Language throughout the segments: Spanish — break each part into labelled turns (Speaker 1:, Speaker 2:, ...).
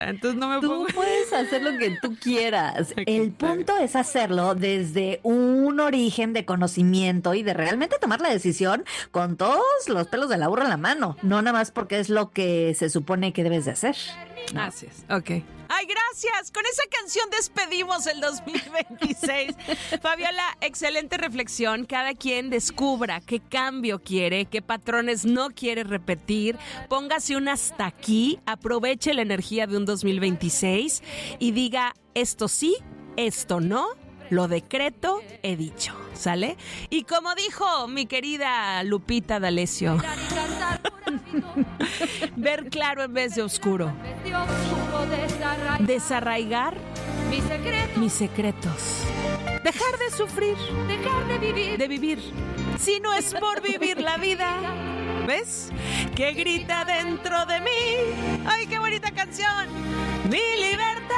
Speaker 1: Entonces no me pongo...
Speaker 2: Tú puedes hacer lo que tú quieras.
Speaker 1: Okay,
Speaker 2: el punto es hacerlo desde un origen de conocimiento y de realmente tomar la decisión con todos los pelos de la burra en la mano. No nada más porque es lo que se supone que debes de hacer, ¿no?
Speaker 1: Así es, ok. ¡Ay, gracias! Con esa canción despedimos el 2026. Fabiola, excelente reflexión. Cada quien descubra qué cambio quiere, qué patrones no quiere repetir. Póngase un hasta aquí, aproveche la energía de un 2026 y diga esto sí, esto no. Lo decreto, he dicho, ¿sale? Y como dijo mi querida Lupita D'Alessio, ver claro en vez de oscuro. Desarraigar mis secretos. Dejar de sufrir.
Speaker 3: Dejar de vivir.
Speaker 1: Si no es por vivir la vida. ¿Ves? Que grita dentro de mí. ¡Ay, qué bonita canción! ¡Mi libertad!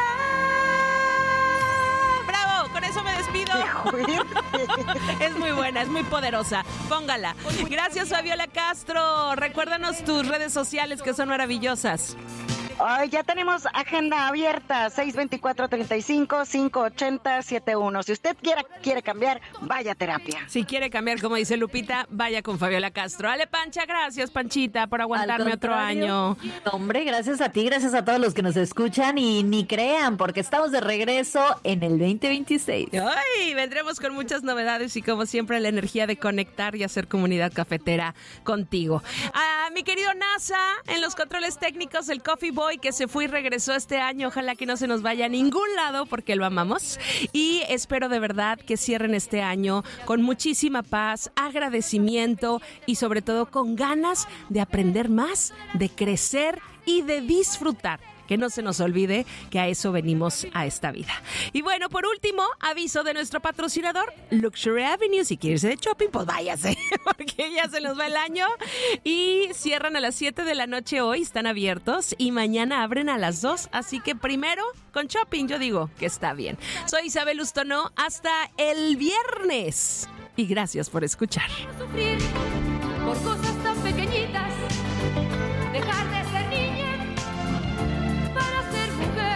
Speaker 1: Con eso me despido. Es muy buena, es muy poderosa. Póngala. Gracias, Fabiola Castro. Recuérdanos tus redes sociales que son maravillosas.
Speaker 4: Ay, ya tenemos agenda abierta, 624-35-580-71. Si usted quiere cambiar, vaya a terapia.
Speaker 1: Si quiere cambiar, como dice Lupita, vaya con Fabiola Castro. Ale, Pancha, gracias, Panchita, por aguantarme otro año.
Speaker 2: Hombre, gracias a ti, gracias a todos los que nos escuchan y ni crean, porque estamos de regreso en el 2026.
Speaker 1: Ay, vendremos con muchas novedades y como siempre la energía de conectar y hacer comunidad cafetera contigo. A mi querido NASA, en los controles técnicos, el Coffee Boy, que se fue y regresó este año. Ojalá que no se nos vaya a ningún lado porque lo amamos. Y espero de verdad que cierren este año con muchísima paz, agradecimiento y sobre todo con ganas de aprender más, de crecer y de disfrutar. Que no se nos olvide que a eso venimos a esta vida. Y bueno, por último, aviso de nuestro patrocinador, Luxury Avenue. Si quieres ir de shopping, pues váyase, porque ya se nos va el año. Y cierran a las 7 de la noche hoy, están abiertos. Y mañana abren a las 2. Así que primero, con shopping, yo digo que está bien. Soy Isabel Ustono, hasta el viernes. Y gracias por escuchar.
Speaker 3: Sufrir por cosas tan pequeñitas, dejar de ser niña para ser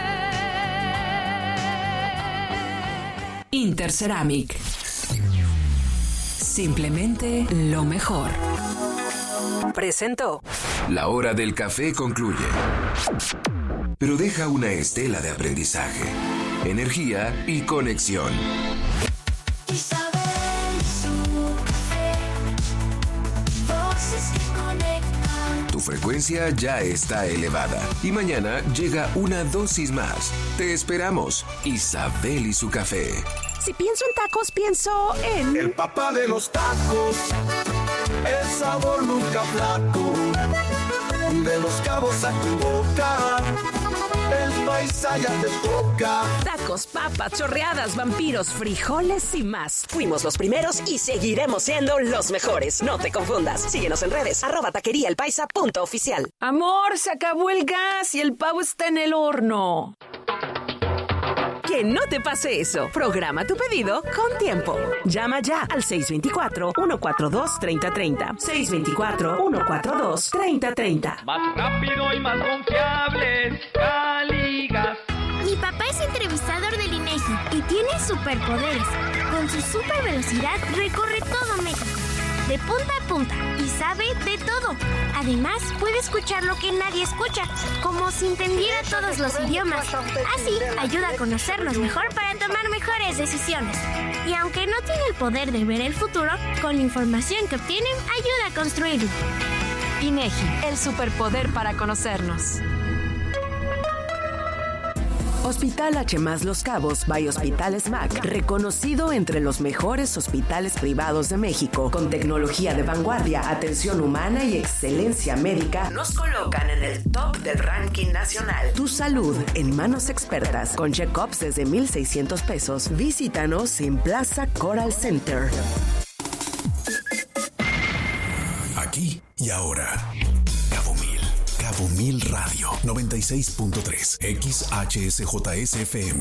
Speaker 3: mujer.
Speaker 5: Interceramic. Simplemente lo mejor. Presentó.
Speaker 6: La hora del café concluye, pero deja una estela de aprendizaje, energía y conexión. Tu frecuencia ya está elevada y mañana llega una dosis más. Te esperamos, Isabel y su café.
Speaker 5: Si pienso en tacos, pienso en...
Speaker 7: El papá de los tacos, el sabor nunca flaco, de Los Cabos a tu boca, el paisa ya te toca.
Speaker 5: Tacos, papas, chorreadas, vampiros, frijoles y más. Fuimos los primeros y seguiremos siendo los mejores. No te confundas. Síguenos en redes, @taqueriaelpaisa.oficial.
Speaker 8: Amor, se acabó el gas y el pavo está en el horno.
Speaker 5: Que no te pase eso. Programa tu pedido con tiempo. Llama ya al 624-142-3030. 624-142-3030.
Speaker 9: Más rápido y más confiable, Caligas.
Speaker 10: Mi papá es entrevistador del INEGI y tiene superpoderes. Con su super velocidad recorre todo México, de punta a punta, y sabe de todo. Además, puede escuchar lo que nadie escucha, como si entendiera todos los idiomas. Así, ayuda a conocernos mejor para tomar mejores decisiones. Y aunque no tiene el poder de ver el futuro, con la información que obtienen, ayuda a construirlo.
Speaker 8: INEGI, el superpoder para conocernos.
Speaker 5: Hospital H+ Los Cabos by Hospital SMAC, reconocido entre los mejores hospitales privados de México, con tecnología de vanguardia, atención humana y excelencia médica, nos colocan en el top del ranking nacional. Tu salud en manos expertas, con check-ups desde 1,600 pesos. Visítanos en Plaza Coral Center.
Speaker 6: Aquí y ahora. Cabo Mil Radio 96.3 XHSJSFM.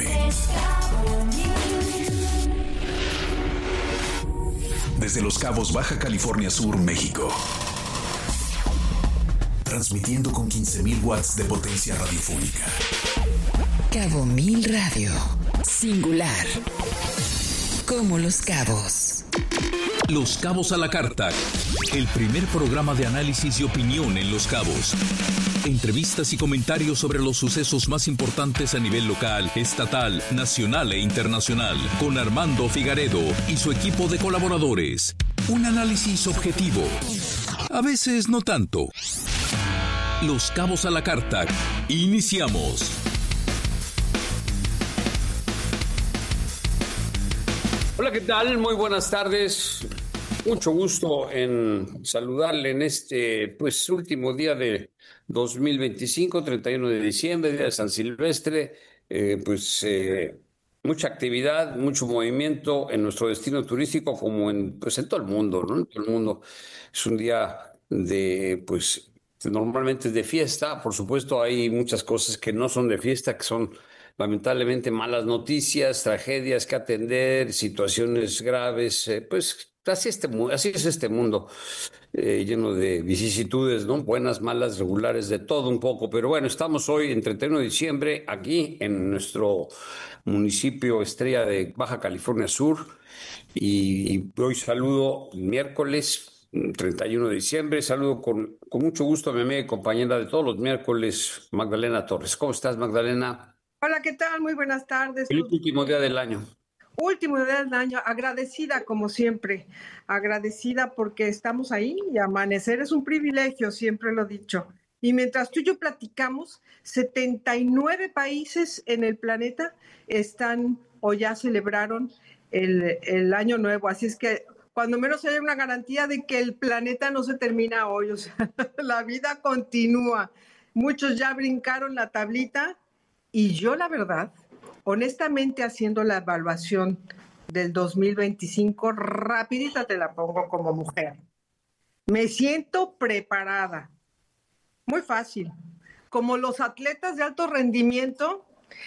Speaker 6: Desde Los Cabos, Baja California Sur, México. Transmitiendo con 15,000 watts de potencia radiofónica.
Speaker 11: Cabo Mil Radio. Singular. Como Los Cabos.
Speaker 12: Los Cabos a la Carta. El primer programa de análisis y opinión en Los Cabos. Entrevistas y comentarios sobre los sucesos más importantes a nivel local, estatal, nacional e internacional. Con Armando Figaredo y su equipo de colaboradores. Un análisis objetivo. A veces no tanto. Los Cabos a la Carta. Iniciamos.
Speaker 13: Hola, ¿qué tal? Muy buenas tardes. Mucho gusto en saludarle en este último día de 2025, 31 de diciembre, día de San Silvestre. Mucha actividad, mucho movimiento en nuestro destino turístico, como en todo el mundo, ¿no? En todo el mundo es un día de, normalmente es de fiesta. Por supuesto, hay muchas cosas que no son de fiesta, que son lamentablemente malas noticias, tragedias que atender, situaciones graves. Así es este mundo, lleno de vicisitudes, ¿no? Buenas, malas, regulares, de todo un poco. Pero bueno, estamos hoy en 31 de diciembre aquí en nuestro municipio estrella de Baja California Sur, y hoy saludo miércoles 31 de diciembre. Saludo con mucho gusto a mi amiga y compañera de todos los miércoles, Magdalena Torres. ¿Cómo estás, Magdalena?
Speaker 14: Hola, ¿qué tal? Muy buenas tardes.
Speaker 13: El último día del año.
Speaker 14: Último día del año, agradecida como siempre, agradecida porque estamos ahí y amanecer es un privilegio, siempre lo he dicho. Y mientras tú y yo platicamos, 79 países en el planeta están o ya celebraron el año nuevo, así es que cuando menos hay una garantía de que el planeta no se termina hoy, o sea, la vida continúa. Muchos ya brincaron la tablita y yo, la verdad, honestamente, haciendo la evaluación del 2025, rapidita te la pongo como mujer. Me siento preparada. Muy fácil. Como los atletas de alto rendimiento,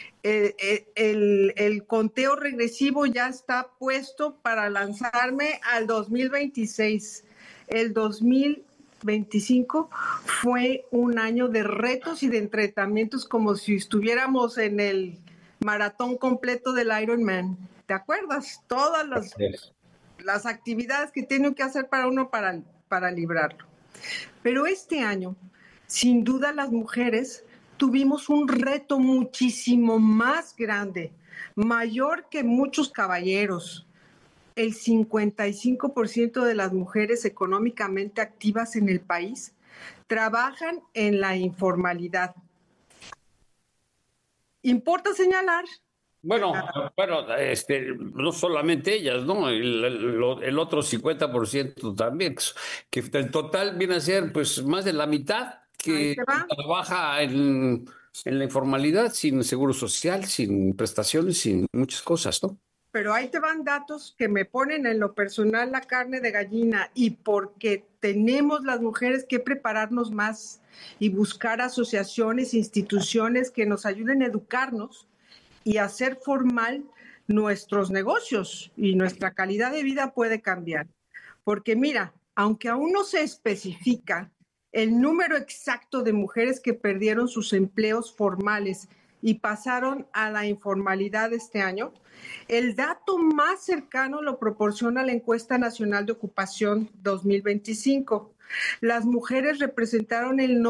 Speaker 14: el conteo regresivo ya está puesto para lanzarme al 2026. El 2025 fue un año de retos y de entrenamientos, como si estuviéramos en el maratón completo del Ironman. ¿Te acuerdas? Todas las actividades que tiene que hacer para uno para librarlo. Pero este año, sin duda, las mujeres tuvimos un reto muchísimo más grande, mayor que muchos caballeros. El 55% de las mujeres económicamente activas en el país trabajan en la informalidad. Importa señalar.
Speaker 13: Bueno, no solamente ellas, ¿no? El otro 50% también, que el total viene a ser más de la mitad que trabaja en la informalidad, sin seguro social, sin prestaciones, sin muchas cosas, ¿no?
Speaker 14: Pero ahí te van datos que me ponen en lo personal la carne de gallina, y porque tenemos las mujeres que prepararnos más y buscar asociaciones, instituciones que nos ayuden a educarnos y a hacer formal nuestros negocios, y nuestra calidad de vida puede cambiar. Porque mira, aunque aún no se especifica el número exacto de mujeres que perdieron sus empleos formales y pasaron a la informalidad este año, el dato más cercano lo proporciona la Encuesta Nacional de Ocupación 2025. Las mujeres representaron el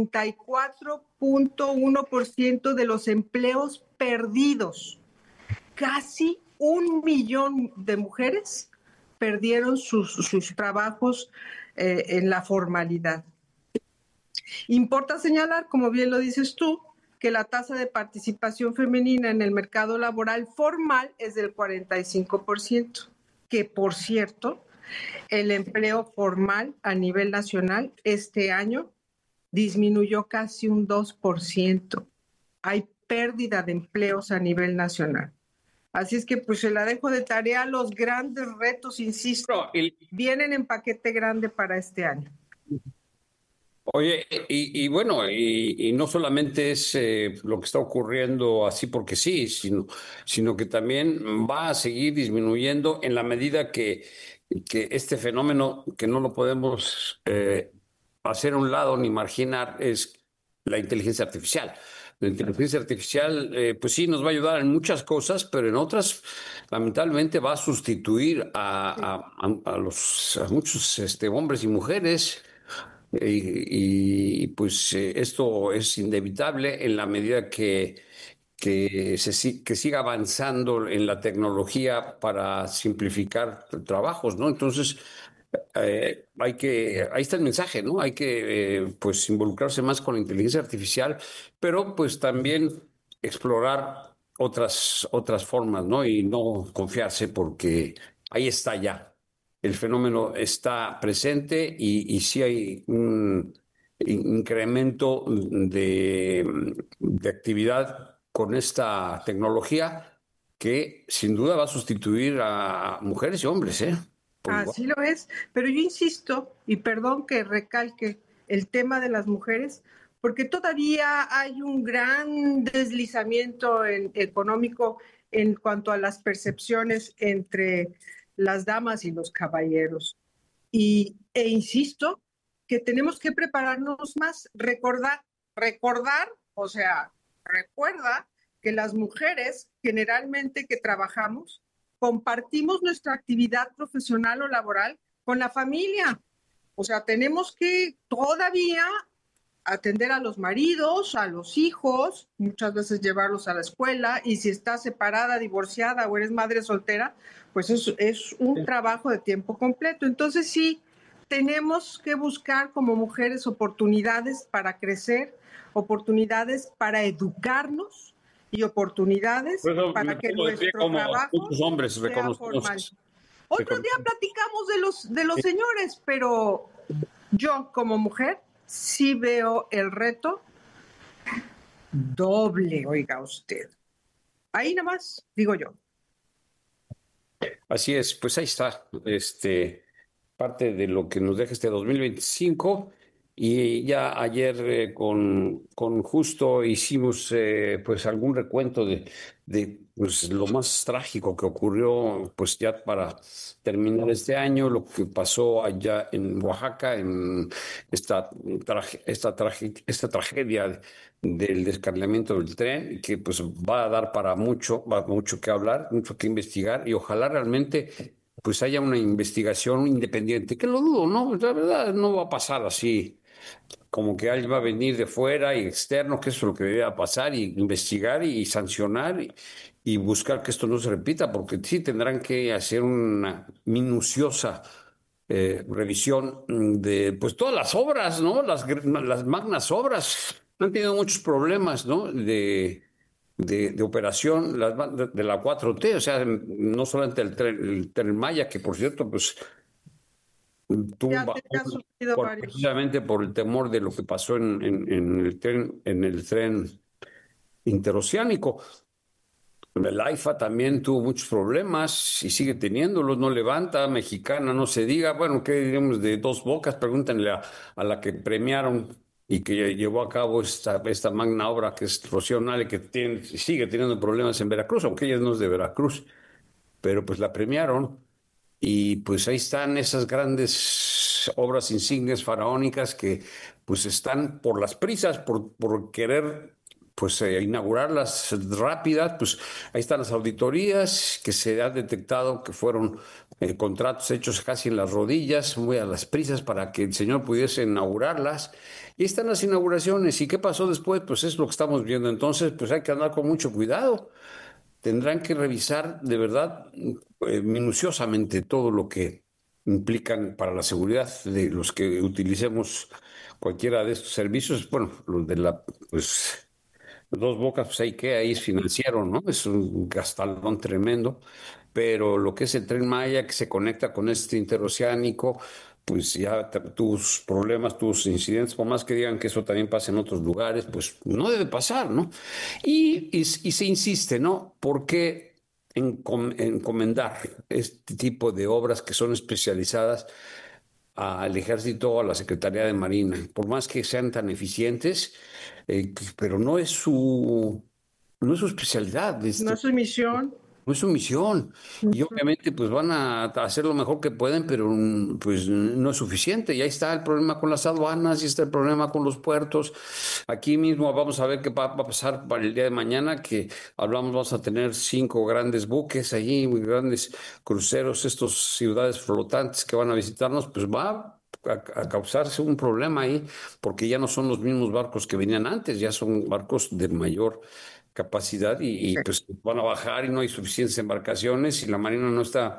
Speaker 14: 94.1% de los empleos perdidos. Casi 1 millón de mujeres perdieron sus trabajos en la formalidad. Importa señalar, como bien lo dices tú, que la tasa de participación femenina en el mercado laboral formal es del 45%, que por cierto, el empleo formal a nivel nacional este año disminuyó casi un 2%. Hay pérdida de empleos a nivel nacional. Así es que se la dejo de tarea. Los grandes retos, insisto, vienen en paquete grande para este año.
Speaker 13: Oye, y no solamente es lo que está ocurriendo así porque sí, sino que también va a seguir disminuyendo en la medida que este fenómeno, que no lo podemos hacer a un lado ni marginar, es la inteligencia artificial. La inteligencia artificial, pues sí, nos va a ayudar en muchas cosas, pero en otras, lamentablemente, va a sustituir a muchos hombres y mujeres. Pues esto es inevitable en la medida que siga avanzando en la tecnología para simplificar trabajos, ¿no? Entonces, ahí está el mensaje, ¿no? Hay que pues involucrarse más con la inteligencia artificial, pero pues también explorar otras formas, ¿no? Y no confiarse porque ahí está ya. El fenómeno está presente y sí hay un incremento de actividad con esta tecnología que sin duda va a sustituir a mujeres y hombres, ¿eh?
Speaker 14: Así lo es, pero yo insisto, y perdón que recalque el tema de las mujeres, porque todavía hay un gran deslizamiento económico en cuanto a las percepciones entre las damas y los caballeros. E insisto que tenemos que prepararnos más, recordar, o sea, recuerda que las mujeres generalmente que trabajamos compartimos nuestra actividad profesional o laboral con la familia. O sea, tenemos que todavía atender a los maridos, a los hijos, muchas veces llevarlos a la escuela, y si estás separada, divorciada o eres madre soltera, pues es un trabajo de tiempo completo. Entonces sí, tenemos que buscar como mujeres oportunidades para crecer, oportunidades para educarnos y oportunidades para que nuestro trabajo sea formal. Otro día platicamos de los señores, pero yo como mujer sí veo el reto doble, oiga usted. Ahí nada más, digo yo.
Speaker 13: Así es, pues ahí está, parte de lo que nos deja este 2025. Y ya ayer con Justo hicimos pues algún recuento de pues, lo más trágico que ocurrió pues ya para terminar este año, lo que pasó allá en Oaxaca, en esta tragedia del descarrilamiento del tren, que pues va a dar para mucho que hablar, mucho que investigar, y ojalá realmente pues haya una investigación independiente, que lo dudo, ¿no? La verdad no va a pasar así, como que alguien va a venir de fuera y externo, que eso es lo que debería pasar, y investigar y sancionar y buscar que esto no se repita, porque sí tendrán que hacer una minuciosa revisión de pues todas las obras, ¿no? Las magnas obras han tenido muchos problemas, ¿no? De operación de la 4T, o sea, no solamente el Tren Maya, que por cierto, pues tuvo un bajón precisamente por el temor de lo que pasó en el tren interoceánico. El AIFA también tuvo muchos problemas y sigue teniéndolos, no levanta, Mexicana, no se diga. Bueno, ¿qué digamos de Dos Bocas? Pregúntenle a la que premiaron y que llevó a cabo esta magna obra, que es Rocío Nale, que sigue teniendo problemas en Veracruz, aunque ella no es de Veracruz, pero pues la premiaron. Y pues ahí están esas grandes obras insignes faraónicas que pues están por las prisas, por querer pues inaugurarlas rápidas. Pues ahí están las auditorías que se ha detectado que fueron contratos hechos casi en las rodillas, muy a las prisas para que el señor pudiese inaugurarlas. Y están las inauguraciones. ¿Y qué pasó después? Pues es lo que estamos viendo. Entonces pues hay que andar con mucho cuidado. Tendrán que revisar de verdad minuciosamente todo lo que implican para la seguridad de los que utilicemos cualquiera de estos servicios. Bueno, los de pues Dos Bocas, pues ahí es financiero, ¿no? Es un gastalón tremendo, pero lo que es el Tren Maya, que se conecta con este interoceánico, pues ya tus problemas, tus incidentes, por más que digan que eso también pasa en otros lugares, pues no debe pasar, ¿no? Y se insiste, ¿no? Porque encomendar este tipo de obras que son especializadas al Ejército o a la Secretaría de Marina, por más que sean tan eficientes, pero no es su especialidad.
Speaker 14: No es su misión.
Speaker 13: no es su misión. Y obviamente pues van a hacer lo mejor que pueden, pero pues no es suficiente. Y ahí está el problema con las aduanas, y está el problema con los puertos. Aquí mismo vamos a ver qué va a pasar para el día de mañana, que vamos a tener 5 grandes buques allí, muy grandes cruceros, estos ciudades flotantes que van a visitarnos, pues va a causarse un problema ahí, porque ya no son los mismos barcos que venían antes, ya son barcos de mayor capacidad y pues van a bajar y no hay suficientes embarcaciones y la Marina no está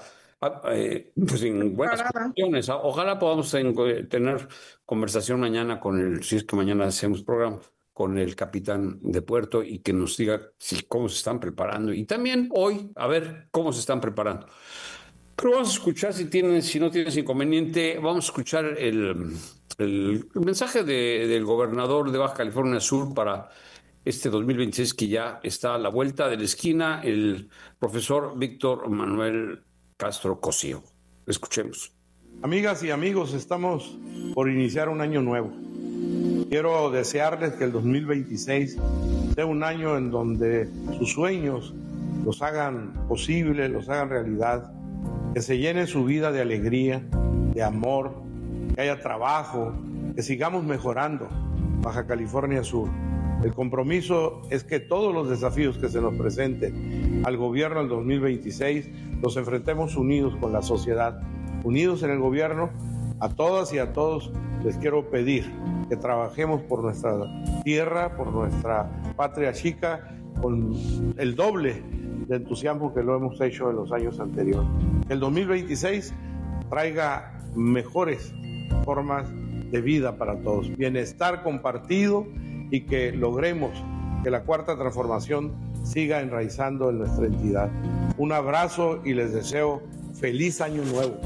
Speaker 13: pues en buenas condiciones. Ojalá podamos tener conversación mañana si es que mañana hacemos programa, con el capitán de puerto y que nos diga cómo se están preparando. Y también hoy, a ver cómo se están preparando. Pero vamos a escuchar, si no tienes inconveniente, vamos a escuchar el mensaje del gobernador de Baja California Sur para este 2026 que ya está a la vuelta de la esquina, el profesor Víctor Manuel Castro Cosío. Escuchemos.
Speaker 15: Amigas y amigos, estamos por iniciar un año nuevo. Quiero desearles que el 2026 sea un año en donde sus sueños los hagan posible, los hagan realidad, que se llene su vida de alegría, de amor, que haya trabajo, que sigamos mejorando Baja California Sur. El compromiso es que todos los desafíos que se nos presenten al gobierno del 2026 los enfrentemos unidos con la sociedad, unidos en el gobierno. A todas y a todos les quiero pedir que trabajemos por nuestra tierra, por nuestra patria chica, con el doble de entusiasmo que lo hemos hecho en los años anteriores. Que el 2026 traiga mejores formas de vida para todos, bienestar compartido, y que logremos que la cuarta transformación siga enraizando en nuestra entidad. Un abrazo y les deseo feliz año nuevo.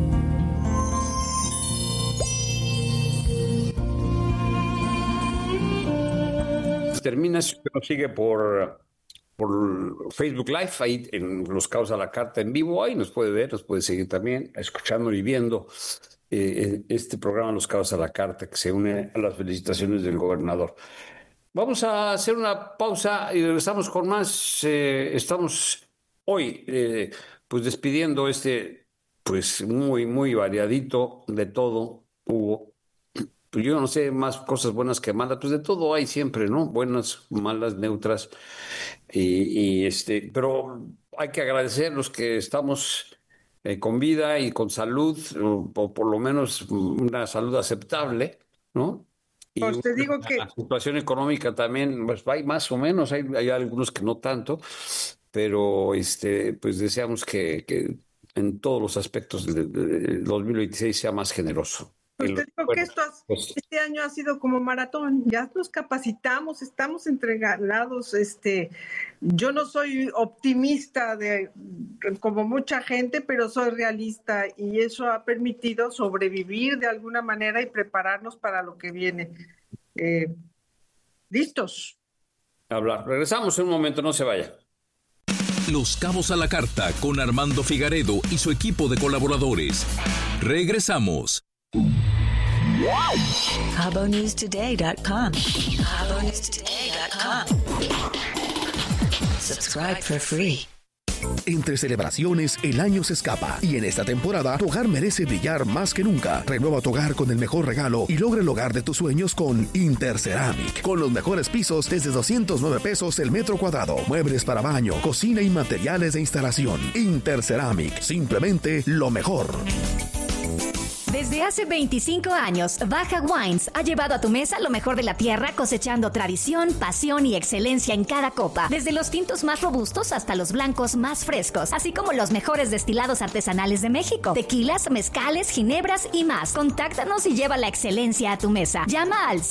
Speaker 13: Termina, si usted nos sigue por Facebook Live, ahí en Los Cabos a la Carta en vivo, ahí nos puede ver, nos puede seguir también, escuchando y viendo este programa Los Cabos a la Carta, que se une a las felicitaciones del gobernador. Vamos a hacer una pausa y regresamos con más. Estamos hoy pues despidiendo pues muy, muy variadito de todo, Hugo. Pues yo no sé, más cosas buenas que malas, pues de todo hay siempre, ¿no? Buenas, malas, neutras. Pero hay que agradecer los que estamos con vida y con salud, o por lo menos una salud aceptable, ¿no? Y
Speaker 14: pues te digo que
Speaker 13: la situación económica también, pues hay más o menos, hay algunos que no tanto, pero pues deseamos que en todos los aspectos del 2026 sea más generoso.
Speaker 14: Pues te digo que este año ha sido como maratón, ya nos capacitamos, estamos entregados, yo no soy optimista como mucha gente, pero soy realista y eso ha permitido sobrevivir de alguna manera y prepararnos para lo que viene. ¿Listos?
Speaker 13: Regresamos en un momento, no se vaya.
Speaker 12: Los Cabos a la Carta con Armando Figaredo y su equipo de colaboradores. Regresamos.
Speaker 11: KaboNewsToday.com. KaboNewsToday.com. Subscribe for free.
Speaker 16: Entre celebraciones, el año se escapa y en esta temporada tu hogar merece brillar más que nunca. Renueva tu hogar con el mejor regalo y logra el hogar de tus sueños con Interceramic. Con los mejores pisos desde $209 el metro cuadrado. Muebles para baño, cocina y materiales de instalación. Interceramic, simplemente lo mejor.
Speaker 17: Desde hace 25 años, Baja Wines ha llevado a tu mesa lo mejor de la tierra, cosechando tradición, pasión y excelencia en cada copa. Desde los tintos más robustos hasta los blancos más frescos, así como los mejores destilados artesanales de México, tequilas, mezcales, ginebras y más. Contáctanos y lleva la excelencia a tu mesa. Llama al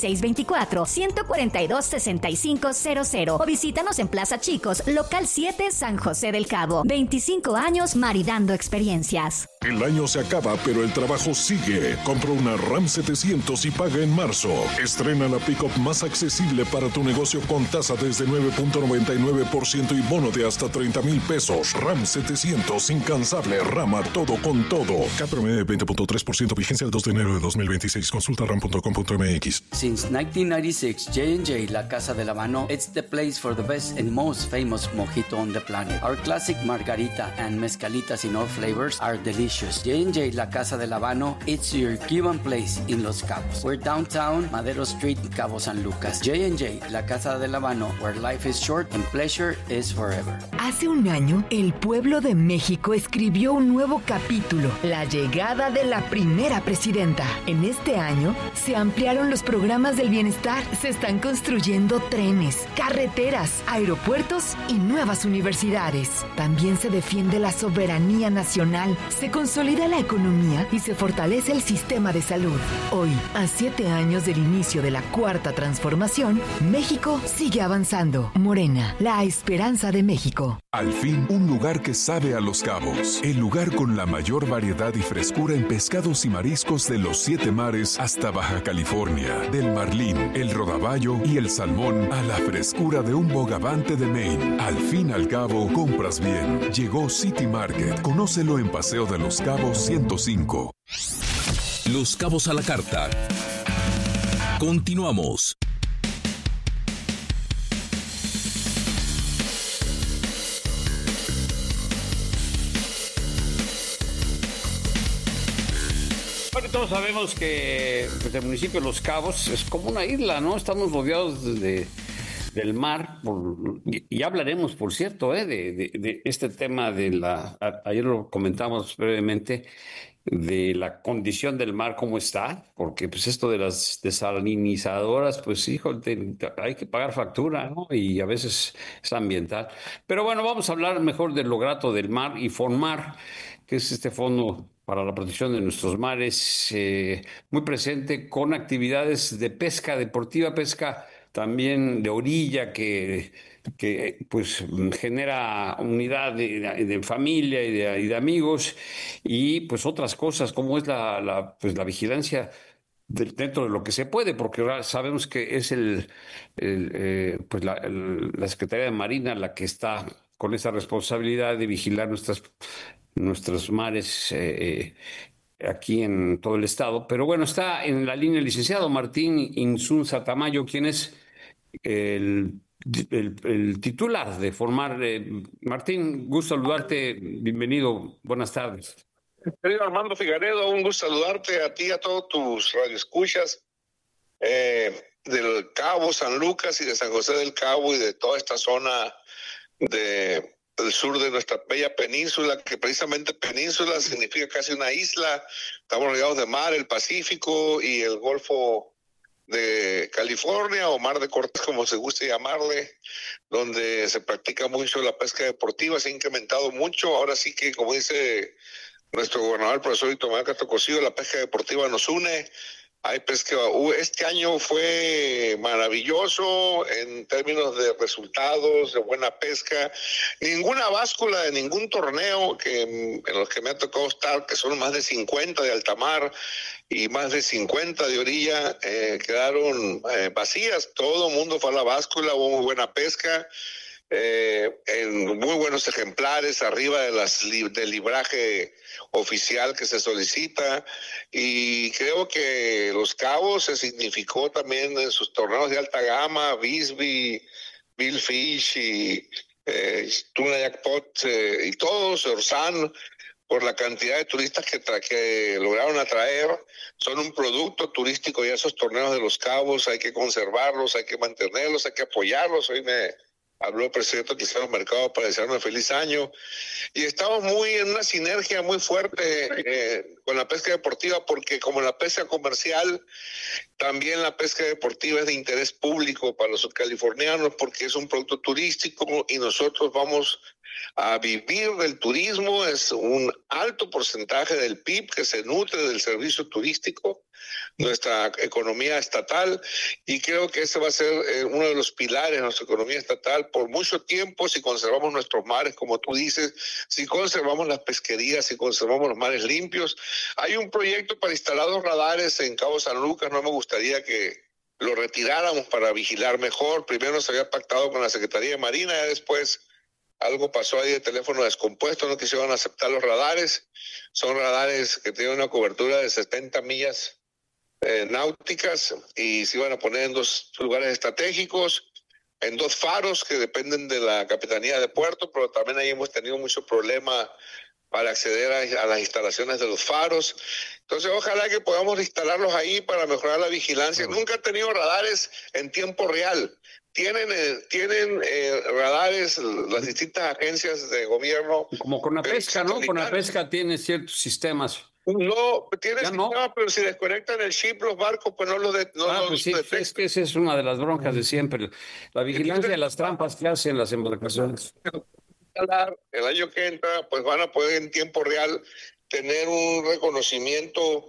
Speaker 17: 624-142-6500 o visítanos en Plaza Chicos, local 7, San José del Cabo. 25 años maridando experiencias.
Speaker 18: El año se acaba, pero el trabajo sigue. Compra una Ram 700 y paga en marzo. Estrena la pick-up más accesible para tu negocio con tasa desde 9.99% y bono de hasta 30,000 pesos. Ram 700, incansable, Ram a todo con todo. CAT promedio de 20.3%, vigencia el 2 de enero de 2026. Consulta ram.com.mx.
Speaker 19: Since 1996, J&J, La Casa del Habano, it's the place for the best and most famous mojito on the planet. Our classic margarita and mezcalitas in all flavors are delicious. J&J, La Casa del Habano, it's your Cuban place in Los Cabos. We're downtown, Madero Street, Cabo San Lucas. J&J, La Casa del Habano, where life is short and pleasure is forever.
Speaker 20: Hace un año, el pueblo de México escribió un nuevo capítulo, la llegada de la primera presidenta. En este año, se ampliaron los programas del bienestar, se están construyendo trenes, carreteras, aeropuertos y nuevas universidades. También se defiende la soberanía nacional, se consolida la economía y se fortalece el sistema de salud. Hoy, a 7 años del inicio de la cuarta transformación, México sigue avanzando. Morena, la esperanza de México.
Speaker 21: Al fin, un lugar que sabe a Los Cabos. El lugar con la mayor variedad y frescura en pescados y mariscos de los 7 mares hasta Baja California. Del marlín, el rodaballo y el salmón a la frescura de un bogavante de Maine. Al fin al cabo, compras bien. Llegó City Market. Conócelo en Paseo de Los Cabos 105.
Speaker 12: Los Cabos a la carta. Continuamos.
Speaker 13: Bueno, todos sabemos que el municipio de Los Cabos es como una isla, ¿no? Estamos rodeados del mar, y hablaremos, por cierto, de este tema ayer lo comentamos brevemente, de la condición del mar, cómo está, porque pues esto de las desalinizadoras, pues hijo, hay que pagar factura, ¿no? Y a veces es ambiental. Pero bueno, vamos a hablar mejor de lo grato del mar y FONMAR, que es este fondo para la protección de nuestros mares, muy presente con actividades de pesca deportiva, pesca también de orilla, que pues genera unidad de familia y de amigos, y pues otras cosas como es la vigilancia dentro de lo que se puede, porque sabemos que es la Secretaría de Marina la que está con esa responsabilidad de vigilar nuestros mares aquí en todo el estado. Pero bueno, está en la línea el licenciado Martín Insunza Tamayo, quien es el titular de FONMAR. Martín, gusto saludarte, bienvenido, buenas tardes.
Speaker 22: Querido Armando Figaredo, un gusto saludarte a ti y a todos tus radioescuchas del Cabo, San Lucas y de San José del Cabo y de toda esta zona del sur de nuestra bella península, que precisamente península significa casi una isla. Estamos rodeados de mar, el Pacífico y el Golfo de California, o Mar de Cortés, como se guste llamarle, donde se practica mucho la pesca deportiva. Se ha incrementado mucho. Ahora sí que, como dice nuestro gobernador, el profesor Itomar Castro Cosío, la pesca deportiva nos une. Hay pesca. Este año fue maravilloso en términos de resultados, de buena pesca. Ninguna báscula de ningún torneo en los que me ha tocado estar, que son más de 50 de alta mar y más de 50 de orilla, quedaron vacías. Todo el mundo fue a la báscula, hubo muy buena pesca. En muy buenos ejemplares, arriba del libraje oficial que se solicita, y creo que Los Cabos se significó también en sus torneos de alta gama, Bisbee, Bill Fish y Tuna Jackpot y todos, Orsan, por la cantidad de turistas que lograron atraer. Son un producto turístico ya esos torneos de Los Cabos. Hay que conservarlos, hay que mantenerlos, hay que apoyarlos. Hoy me habló el presidente de los Mercados para desearme feliz año, y estamos en una sinergia muy fuerte con la pesca deportiva, porque como la pesca comercial, también la pesca deportiva es de interés público para los californianos, porque es un producto turístico y nosotros vamos a vivir del turismo. Es un alto porcentaje del PIB que se nutre del servicio turístico, nuestra economía estatal, y creo que ese va a ser uno de los pilares de nuestra economía estatal por mucho tiempo, si conservamos nuestros mares, como tú dices, si conservamos las pesquerías, si conservamos los mares limpios. Hay un proyecto para instalar los radares en Cabo San Lucas. No me gustaría que lo retiráramos para vigilar mejor. Primero se había pactado con la Secretaría de Marina, y después algo pasó ahí de teléfono descompuesto, no quisieron aceptar los radares. Son radares que tienen una cobertura de 70 millas náuticas, y se iban a poner en 2 lugares estratégicos, en 2 faros que dependen de la Capitanía de Puerto, pero también ahí hemos tenido mucho problema para acceder a las instalaciones de los faros. Entonces, ojalá que podamos instalarlos ahí para mejorar la vigilancia. Nunca han tenido radares en tiempo real. Tienen radares las distintas agencias de gobierno.
Speaker 13: Como Conapesca, ¿no? Conapesca tiene ciertos sistemas.
Speaker 22: No, tiene sistema, pero si desconectan el chip los barcos, pues no los detectan.
Speaker 13: Pues sí, es que esa es una de las broncas de siempre. La vigilancia de las trampas que hacen las embarcaciones.
Speaker 22: El año que entra, pues van a poder en tiempo real tener un reconocimiento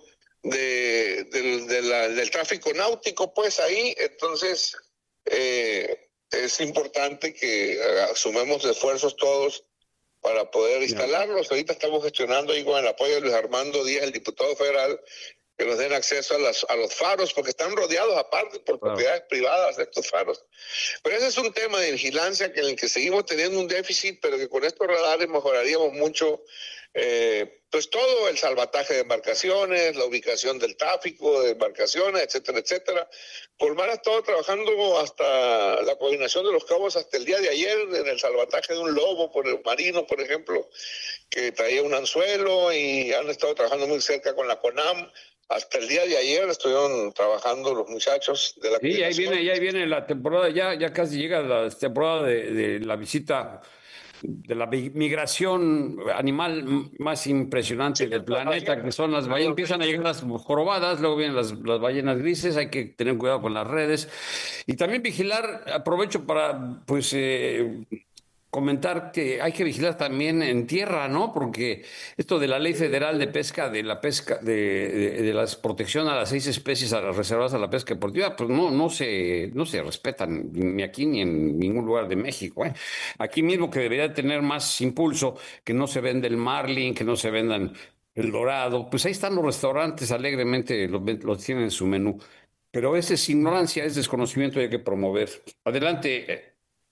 Speaker 22: del tráfico náutico, pues ahí. Entonces, es importante que asumamos esfuerzos todos para poder instalarlos. Ahorita estamos gestionando ahí con el apoyo de Luis Armando Díaz, el diputado federal, que nos den acceso a los faros, porque están rodeados aparte por propiedades privadas de estos faros. Pero ese es un tema de vigilancia en el que seguimos teniendo un déficit, pero que con estos radares mejoraríamos mucho, pues todo el salvataje de embarcaciones, la ubicación del tráfico de embarcaciones, etcétera, etcétera. Polmar ha estado trabajando hasta la coordinación de los cabos hasta el día de ayer en el salvataje de un lobo marino, por ejemplo, que traía un anzuelo, y han estado trabajando muy cerca con la CONAM. Hasta el día de ayer estuvieron trabajando los muchachos de la
Speaker 13: Sí, ahí viene la temporada, ya casi llega la temporada de la visita de la migración animal más impresionante del planeta, que son las ballenas. Empiezan a llegar las jorobadas, luego vienen las ballenas grises. Hay que tener cuidado con las redes y también vigilar. Aprovecho para comentar que hay que vigilar también en tierra, ¿no? Porque esto de la Ley Federal de Pesca, de la pesca, de la protección a las 6 especies reservadas a la pesca deportiva, pues no se respetan ni aquí ni en ningún lugar de México, ¿eh? Aquí mismo, que debería tener más impulso, que no se vende el marlin, que no se vendan el dorado, pues ahí están los restaurantes alegremente, los tienen en su menú. Pero esa es ignorancia, es desconocimiento, y hay que promover. Adelante.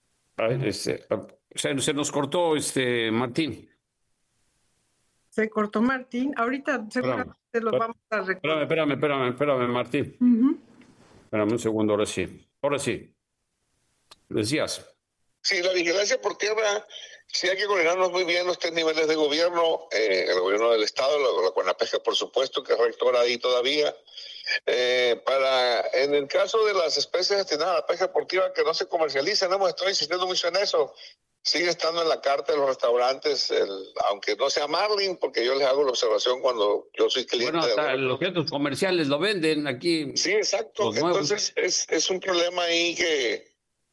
Speaker 13: Se nos cortó Martín.
Speaker 14: Se cortó Martín. Ahorita seguramente lo vamos a recordar.
Speaker 13: Espérame, Martín. Espérame un segundo, ahora sí. Decías.
Speaker 22: Sí, la vigilancia por tierra, sí hay que coordinarnos muy bien los 3 niveles de gobierno, el gobierno del Estado, la Conapesca, por supuesto, que es rectora ahí todavía. En el caso de las especies destinadas a la pesca deportiva que no se comercializan, estoy insistiendo mucho en eso. Sigue estando en la carta de los restaurantes, aunque no sea marlin, porque yo les hago la observación cuando yo soy cliente.
Speaker 13: Bueno, hasta los objetos comerciales lo venden aquí.
Speaker 22: Sí, exacto. Entonces es un problema ahí que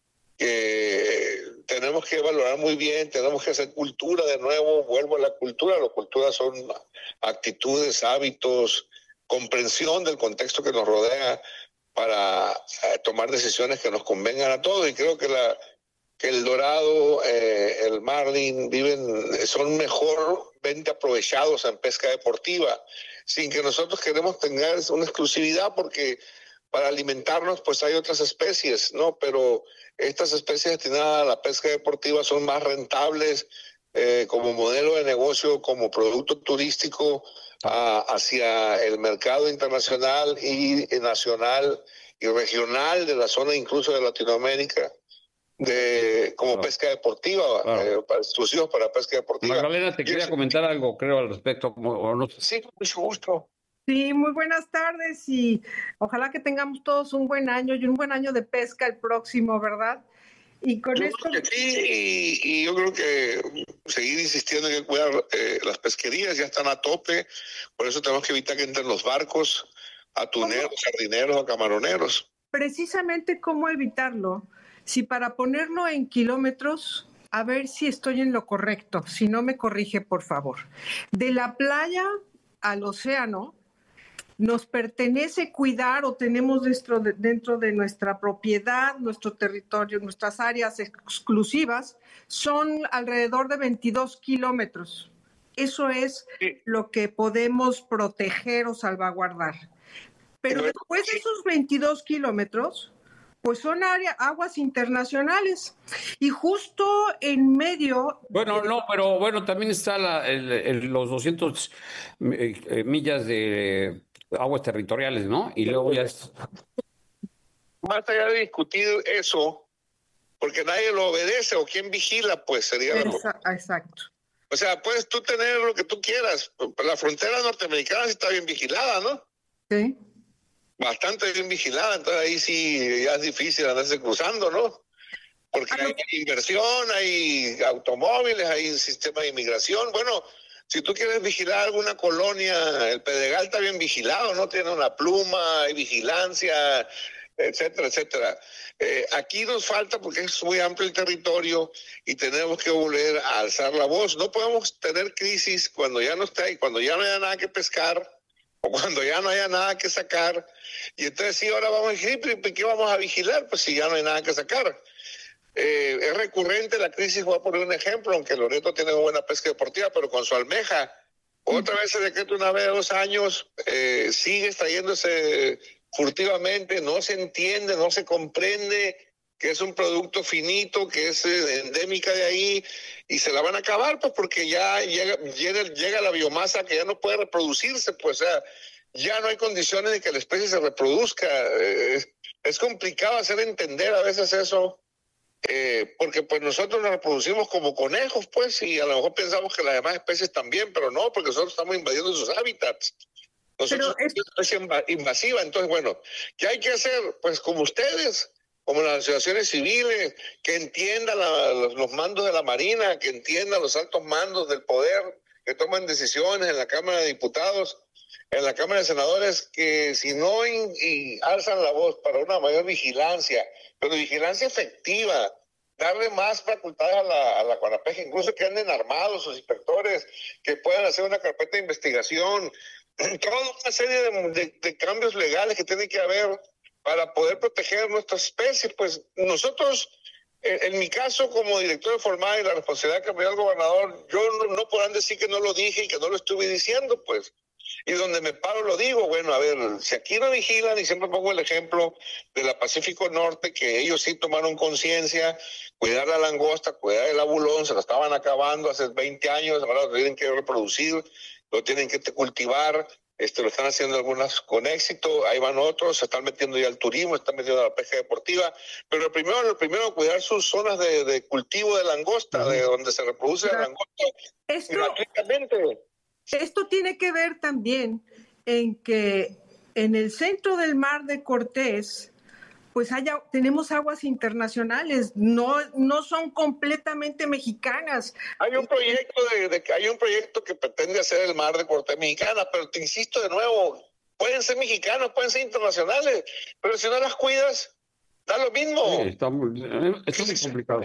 Speaker 22: tenemos que valorar muy bien, tenemos que hacer cultura de nuevo. Vuelvo a la cultura. La cultura son actitudes, hábitos, comprensión del contexto que nos rodea para tomar decisiones que nos convengan a todos. Y creo que el dorado, el marlin son mejormente aprovechados en pesca deportiva, sin que nosotros queremos tener una exclusividad, porque para alimentarnos pues hay otras especies, ¿no? Pero estas especies destinadas a la pesca deportiva son más rentables como modelo de negocio, como producto turístico hacia el mercado internacional y nacional y regional de la zona, incluso de Latinoamérica, como pesca deportiva, exclusivos para pesca deportiva.
Speaker 13: Magdalena, te quería comentar algo, creo, al respecto.
Speaker 22: Sí, con mucho gusto.
Speaker 14: Sí, muy buenas tardes, y ojalá que tengamos todos un buen año y un buen año de pesca el próximo, ¿verdad? Y con esto...
Speaker 22: Sí, y yo creo que seguir insistiendo en que cuidar las pesquerías, ya están a tope, por eso tenemos que evitar que entren los barcos, atuneros, sardineros o camaroneros.
Speaker 14: Precisamente, ¿cómo evitarlo? Si para ponerlo en kilómetros a ver si estoy en lo correcto, si no me corrige, por favor. De la playa al océano, nos pertenece cuidar o tenemos dentro de nuestra propiedad, nuestro territorio, nuestras áreas exclusivas, son alrededor de 22 kilómetros. Eso es lo que podemos proteger o salvaguardar. Pero después de esos 22 kilómetros, pues son aguas internacionales. Y justo en medio...
Speaker 13: Bueno, no, pero bueno, también está los 200 millas de aguas territoriales, ¿no? Y luego ya es...
Speaker 22: Más allá de discutir eso, porque nadie lo obedece o quién vigila, pues sería...
Speaker 14: Exacto.
Speaker 22: O sea, puedes tú tener lo que tú quieras. La frontera norteamericana sí está bien vigilada, ¿no?
Speaker 14: Sí.
Speaker 22: Bastante bien vigilada, entonces ahí sí ya es difícil andarse cruzando, ¿no? Porque hay inversión, hay automóviles, hay un sistema de inmigración. Bueno, si tú quieres vigilar alguna colonia, el Pedregal está bien vigilado, ¿no? Tiene una pluma, hay vigilancia, etcétera, etcétera. Aquí nos falta porque es muy amplio el territorio y tenemos que volver a alzar la voz. No podemos tener crisis cuando ya no está y cuando ya no haya nada que pescar o cuando ya no haya nada que sacar. Y entonces sí, ahora vamos a decir, ¿qué vamos a vigilar? Pues si ya no hay nada que sacar. Es recurrente la crisis, voy a poner un ejemplo, aunque Loreto tiene una buena pesca deportiva, pero con su almeja, otra vez se decreta una vez a 2 años, sigue extrayéndose furtivamente, no se entiende, no se comprende que es un producto finito, que es endémica de ahí, y se la van a acabar, pues porque ya llega la biomasa que ya no puede reproducirse, pues, o sea, ya no hay condiciones de que la especie se reproduzca. Es complicado hacer entender a veces eso, porque pues nosotros nos reproducimos como conejos, pues, y a lo mejor pensamos que las demás especies también, pero no, porque nosotros estamos invadiendo sus hábitats. Nosotros somos una especie invasiva. Entonces, bueno, ¿qué hay que hacer? Pues como ustedes, como las asociaciones civiles, que entiendan los mandos de la Marina, que entiendan los altos mandos del poder, que toman decisiones en la Cámara de Diputados, en la Cámara de Senadores, que si no alzan la voz para una mayor vigilancia, pero vigilancia efectiva, darle más facultades a la CONAPEG, incluso que anden armados sus inspectores, que puedan hacer una carpeta de investigación, toda una serie de cambios legales que tiene que haber para poder proteger nuestras especies. Pues nosotros, en mi caso como director de Formal y la responsabilidad que me dio el gobernador, yo no podrán decir que no lo dije y que no lo estuve diciendo, pues. Y donde me paro lo digo, bueno, a ver, si aquí no vigilan, y siempre pongo el ejemplo de la Pacífico Norte, que ellos sí tomaron conciencia, cuidar la langosta, cuidar el abulón, se lo estaban acabando hace 20 años, ahora lo tienen que reproducir, lo tienen que cultivar, lo están haciendo algunas con éxito, ahí van otros, se están metiendo ya al turismo, se están metiendo a la pesca deportiva, pero lo primero cuidar sus zonas de cultivo de langosta, de donde se reproduce la langosta gratuitamente.
Speaker 14: Esto tiene que ver también en que en el centro del Mar de Cortés, pues tenemos aguas internacionales, no son completamente mexicanas.
Speaker 22: Hay un proyecto que pretende hacer el Mar de Cortés mexicana, pero te insisto de nuevo, pueden ser mexicanas, pueden ser internacionales, pero si no las cuidas, da lo mismo.
Speaker 13: Sí, está muy complicado.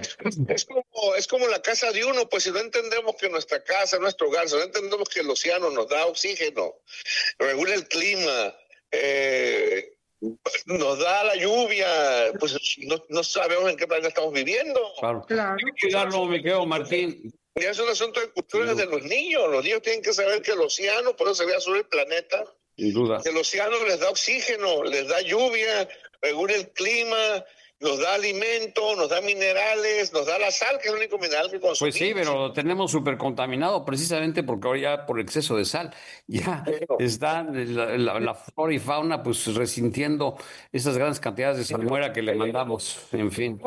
Speaker 22: Es como la casa de uno, pues si no entendemos que nuestra casa, nuestro hogar, si no entendemos que el océano nos da oxígeno, regula el clima, nos da la lluvia, pues no sabemos en qué planeta estamos viviendo.
Speaker 13: Claro. Hay que darlo, me quedo, Martín.
Speaker 22: Y es un asunto de cultura de los niños. Los niños tienen que saber que el océano, por eso se ve azul el planeta,
Speaker 13: sin duda.
Speaker 22: El océano les da oxígeno, les da lluvia, regula el clima, nos da alimento, nos da minerales, nos da la sal, que es el único mineral que consumimos.
Speaker 13: Pues sí, pero lo tenemos súper contaminado precisamente porque ahora ya por exceso de sal ya está la flora y fauna pues resintiendo esas grandes cantidades de salmuera que le mandamos, en fin.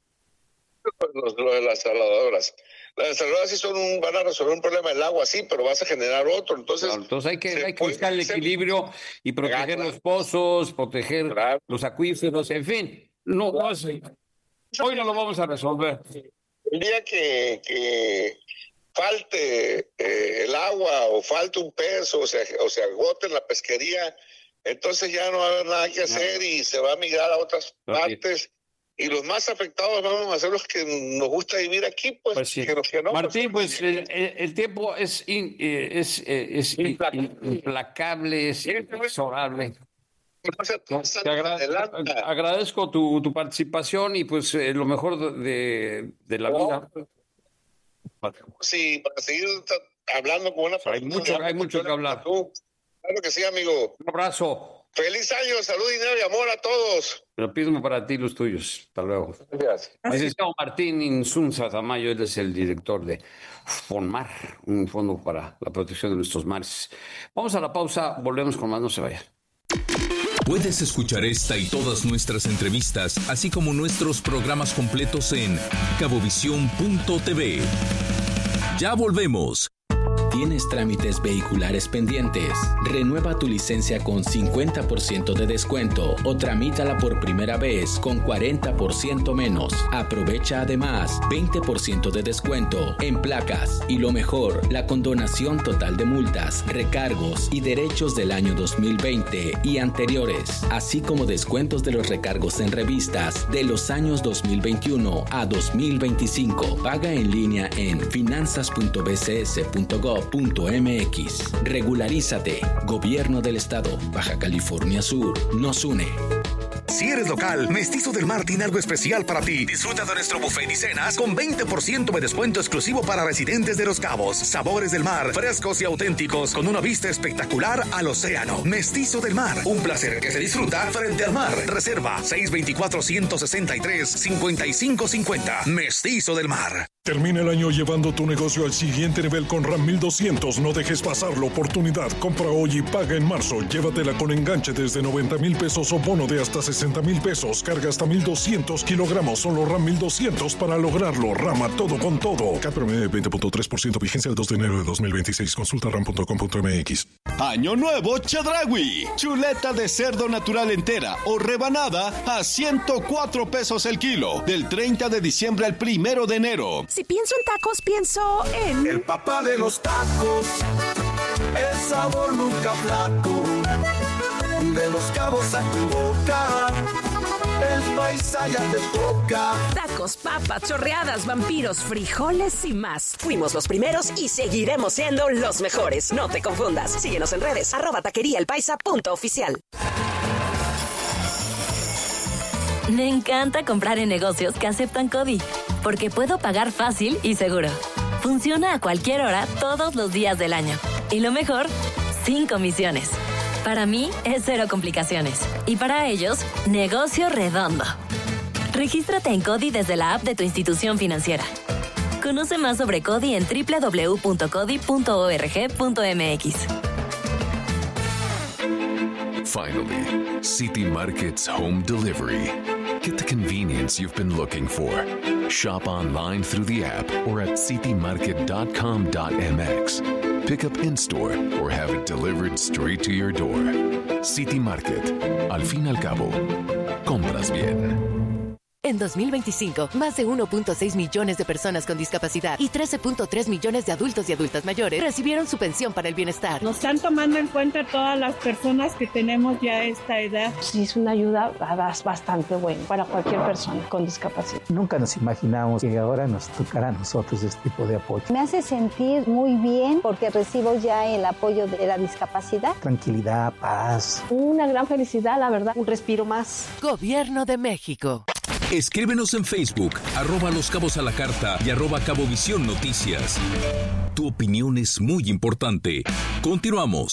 Speaker 22: Lo de las saladoras. Las desaladoras sí van a resolver un problema del agua, sí, pero vas a generar otro. Entonces
Speaker 13: hay que buscar el equilibrio y proteger los pozos, proteger los acuíferos, en fin. No es, hoy no lo vamos a resolver.
Speaker 22: El día que falte el agua o falte un pez o se agote en la pesquería, entonces ya no va a haber nada que hacer y se va a migrar a otras partes. y los más afectados vamos a ser los que nos gusta vivir aquí, pues
Speaker 13: sí.
Speaker 22: que los que no.
Speaker 13: Martín, pues el tiempo es implacable, es inexorable. Agradezco tu participación y pues lo mejor de la vida.
Speaker 22: Sí, para seguir hablando con una persona.
Speaker 13: Hay mucho que hablar.
Speaker 22: Claro que sí, amigo.
Speaker 13: Un abrazo.
Speaker 22: Feliz año, salud, dinero y amor a todos.
Speaker 13: Lo mismo para ti y los tuyos. Hasta luego.
Speaker 22: Gracias.
Speaker 13: Licenciado Martín Insunza Tamayo, él es el director de FONMAR, un fondo para la protección de nuestros mares. Vamos a la pausa, volvemos con más, no se vayan.
Speaker 12: Puedes escuchar esta y todas nuestras entrevistas, así como nuestros programas completos en cabovisión.tv. Ya volvemos.
Speaker 2: ¿Tienes trámites vehiculares pendientes? Renueva tu licencia con 50% de descuento o tramítala por primera vez con 40% menos. Aprovecha además 20% de descuento en placas y lo mejor, la condonación total de multas, recargos y derechos del año 2020 y anteriores, así como descuentos de los recargos en revistas de los años 2021 a 2025. Paga en línea en finanzas.bcs.gov.mx. Regularízate. Gobierno del Estado. Baja California Sur. Nos une.
Speaker 16: Si eres local, Mestizo del Mar tiene algo especial para ti. Disfruta de nuestro buffet y cenas con 20% de descuento exclusivo para residentes de Los Cabos. Sabores del mar, frescos y auténticos, con una vista espectacular al océano. Mestizo del Mar, un placer que se disfruta frente al mar. Reserva 624-163-5550. Mestizo del Mar.
Speaker 18: Termina el año llevando tu negocio al siguiente nivel con RAM 1200. No dejes pasar la oportunidad. Compra hoy y paga en marzo. Llévatela con enganche desde 90,000 pesos o bono de hasta 60,000 pesos. Carga hasta 1,200 kilogramos. Solo RAM 1200 para lograrlo. Rama todo con todo. CAT promedio de 20.3%. Vigencia el 2 de enero de 2026. Consulta ram.com.mx.
Speaker 4: Año nuevo Chedraui. Chuleta de cerdo natural entera o rebanada a 104 pesos el kilo. Del 30 de diciembre al 1 de enero.
Speaker 1: Si pienso en tacos, pienso en...
Speaker 7: El papá de los tacos, el sabor nunca flaco. De Los Cabos a tu boca, el paisa ya te toca.
Speaker 1: Tacos, papas, chorreadas, vampiros, frijoles y más. Fuimos los primeros y seguiremos siendo los mejores. No te confundas. Síguenos en redes, @taqueriaelpaisa.oficial.
Speaker 23: Me encanta comprar en negocios que aceptan CODI, porque puedo pagar fácil y seguro. Funciona a cualquier hora, todos los días del año. Y lo mejor, sin comisiones. Para mí, es cero complicaciones. Y para ellos, negocio redondo. Regístrate en CODI desde la app de tu institución financiera. Conoce más sobre CODI en www.codi.org.mx.
Speaker 6: Finally, City Market's home delivery. Get the convenience you've been looking for. Shop online through the app or at citymarket.com.mx. Pick up in-store or have it delivered straight to your door. City Market. Al fin y al cabo, compras bien.
Speaker 24: En 2025, más de 1.6 millones de personas con discapacidad y 13.3 millones de adultos y adultas mayores recibieron su pensión para el bienestar.
Speaker 25: Nos están tomando en cuenta todas las personas que tenemos ya esta edad.
Speaker 26: Sí, es una ayuda bastante buena para cualquier persona con discapacidad.
Speaker 27: Nunca nos imaginamos que ahora nos tocará a nosotros este tipo de apoyo.
Speaker 28: Me hace sentir muy bien porque recibo ya el apoyo de la discapacidad.
Speaker 27: Tranquilidad, paz.
Speaker 26: Una gran felicidad, la verdad. Un respiro más.
Speaker 24: Gobierno de México.
Speaker 12: Escríbenos en Facebook, @Los Cabos a la Carta y @Cabovisión Noticias. Tu opinión es muy importante. Continuamos.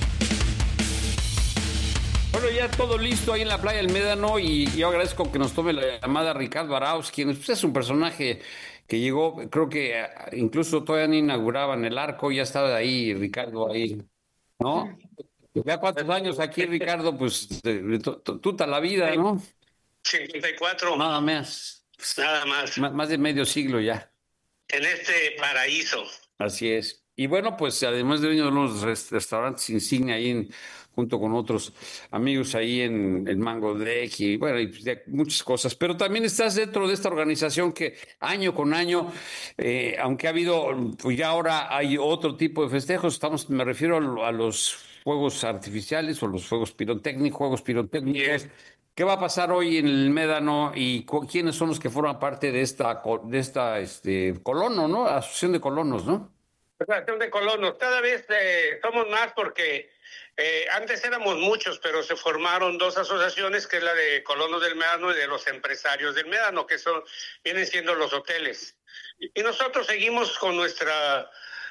Speaker 13: Bueno, ya todo listo ahí en la playa del Médano y yo agradezco que nos tome la llamada Ricardo Arauz, quien es un personaje que llegó, creo que incluso todavía no inauguraban el arco, ya estaba ahí Ricardo ahí, ¿no? Ya cuántos años aquí, Ricardo, pues tuta la vida, ¿no?
Speaker 29: 54.
Speaker 13: Nada más.
Speaker 29: Nada más.
Speaker 13: Más de medio siglo ya.
Speaker 29: En este paraíso.
Speaker 13: Así es. Y bueno, pues además de uno de los restaurantes insignia ahí junto con otros amigos ahí en el Mango Deck y bueno, y muchas cosas. Pero también estás dentro de esta organización que año con año, aunque ha habido, pues ya ahora hay otro tipo de festejos. Me refiero a los fuegos artificiales o los fuegos pirotécnicos, ¿Qué va a pasar hoy en el Médano y quiénes son los que forman parte de esta colono, ¿no? Asociación de colonos, ¿no?
Speaker 29: Asociación de colonos. Cada vez somos más porque antes éramos muchos, pero se formaron 2 asociaciones, que es la de colonos del Médano y de los empresarios del Médano, que vienen siendo los hoteles. Y nosotros seguimos con nuestra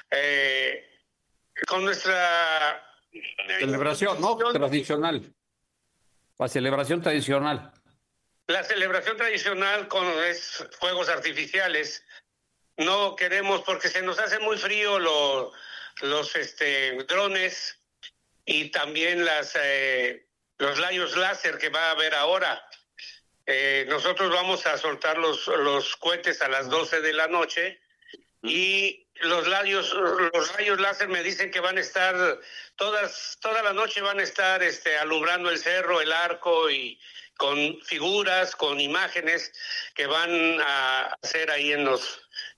Speaker 13: celebración, ¿no? Tradicional. La celebración tradicional.
Speaker 29: La celebración tradicional es fuegos artificiales. No queremos, porque se nos hace muy frío los drones y también los rayos láser que va a haber ahora. Nosotros vamos a soltar los cohetes a las 12 de la noche y los rayos láser me dicen que van a estar toda la noche, van a estar alumbrando el cerro, el arco, y con figuras, con imágenes que van a hacer ahí en los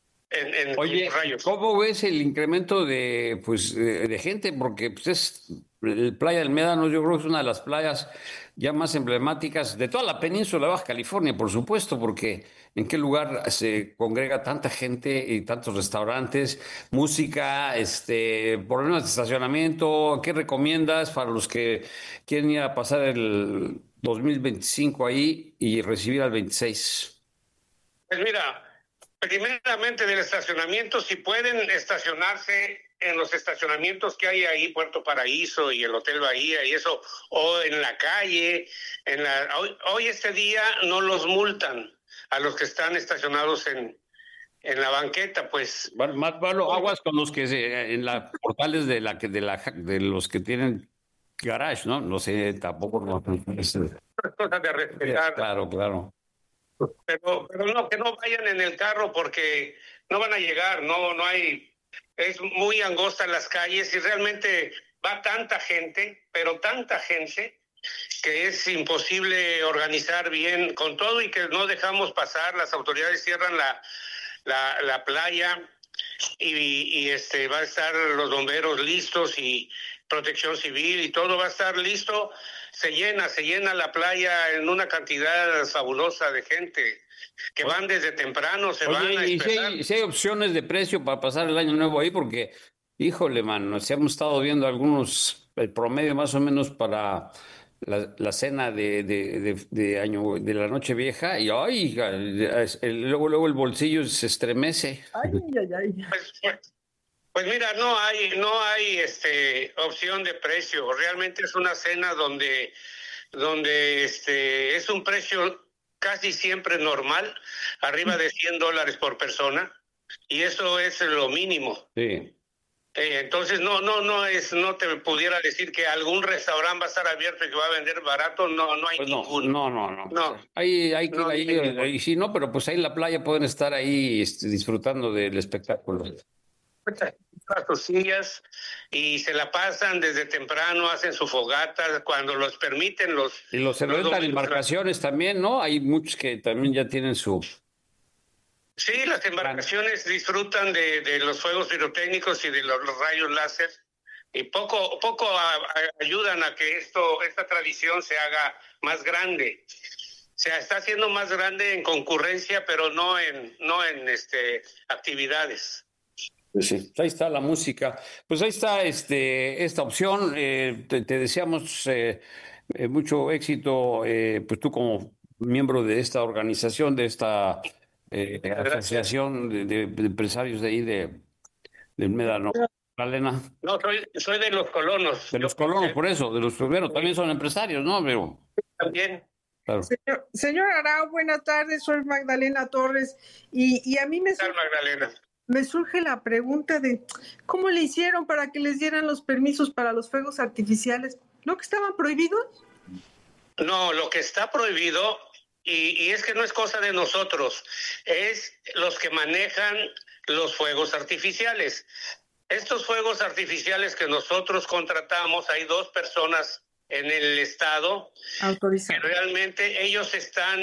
Speaker 29: rayos.
Speaker 13: ¿Cómo ves el incremento de gente? Porque es el Playa del Médano, yo creo que es una de las playas ya más emblemáticas de toda la península de Baja California, por supuesto, porque en qué lugar se congrega tanta gente y tantos restaurantes, música, problemas de estacionamiento. ¿Qué recomiendas para los que quieren ir a pasar el 2025 ahí y recibir al 26?
Speaker 29: Pues mira, primeramente del estacionamiento, si pueden estacionarse en los estacionamientos que hay ahí, Puerto Paraíso y el Hotel Bahía y eso, o en la calle, hoy este día no los multan a los que están estacionados en la banqueta, pues.
Speaker 13: Más vale aguas con los que en las portales de los que tienen garage, ¿no? No sé, tampoco.
Speaker 29: Es cosa de respetar.
Speaker 13: Claro.
Speaker 29: Pero no, que no vayan en el carro porque no van a llegar, no hay, es muy angosta las calles y realmente va tanta gente, pero tanta gente, que es imposible organizar bien con todo y que no dejamos pasar. Las autoridades cierran la playa y va a estar los bomberos listos y protección civil y todo va a estar listo. Se llena la playa en una cantidad fabulosa de gente que van desde temprano, van a expresar.
Speaker 13: ¿Y si hay opciones de precio para pasar el año nuevo ahí? Porque, híjole, mano, si hemos estado viendo algunos, el promedio más o menos para la cena de año, de la noche vieja, y luego el bolsillo se estremece.
Speaker 29: Ay. Pues mira, no hay opción de precio. Realmente es una cena donde es un precio casi siempre normal, arriba de $100 por persona, y eso es lo mínimo.
Speaker 13: Sí.
Speaker 29: Entonces no te pudiera decir que algún restaurante va a estar abierto y que va a vender barato. No hay ninguno.
Speaker 13: No. Ahí sí, no, pero pues ahí en la playa pueden estar ahí disfrutando del espectáculo.
Speaker 29: A sus sillas y se la pasan desde temprano, hacen su fogata cuando los permiten.
Speaker 13: Y los se rentan embarcaciones también, ¿no? Hay muchos que también ya tienen su...
Speaker 29: Sí, las embarcaciones disfrutan de los fuegos pirotécnicos y de los rayos láser, y poco ayudan a que esta tradición se haga más grande. Se está haciendo más grande en concurrencia, pero no en actividades.
Speaker 13: Pues sí, ahí está la música. Pues ahí está esta opción. Te deseamos mucho éxito, pues tú como miembro de esta organización, de esta asociación de empresarios de ahí del Médano. Elena.
Speaker 29: No, soy de los colonos.
Speaker 13: De los colonos, por eso, de los primeros. También son empresarios, ¿no? Pero...
Speaker 29: También.
Speaker 13: Claro.
Speaker 14: Señor Arau, buenas tardes, soy Magdalena Torres y a mí me surge la pregunta de ¿cómo le hicieron para que les dieran los permisos para los fuegos artificiales? ¿No que estaban prohibidos?
Speaker 29: No, lo que está prohibido, y es que no es cosa de nosotros, es los que manejan los fuegos artificiales. Estos fuegos artificiales que nosotros contratamos, hay 2 personas en el estado autorizadas, que realmente ellos están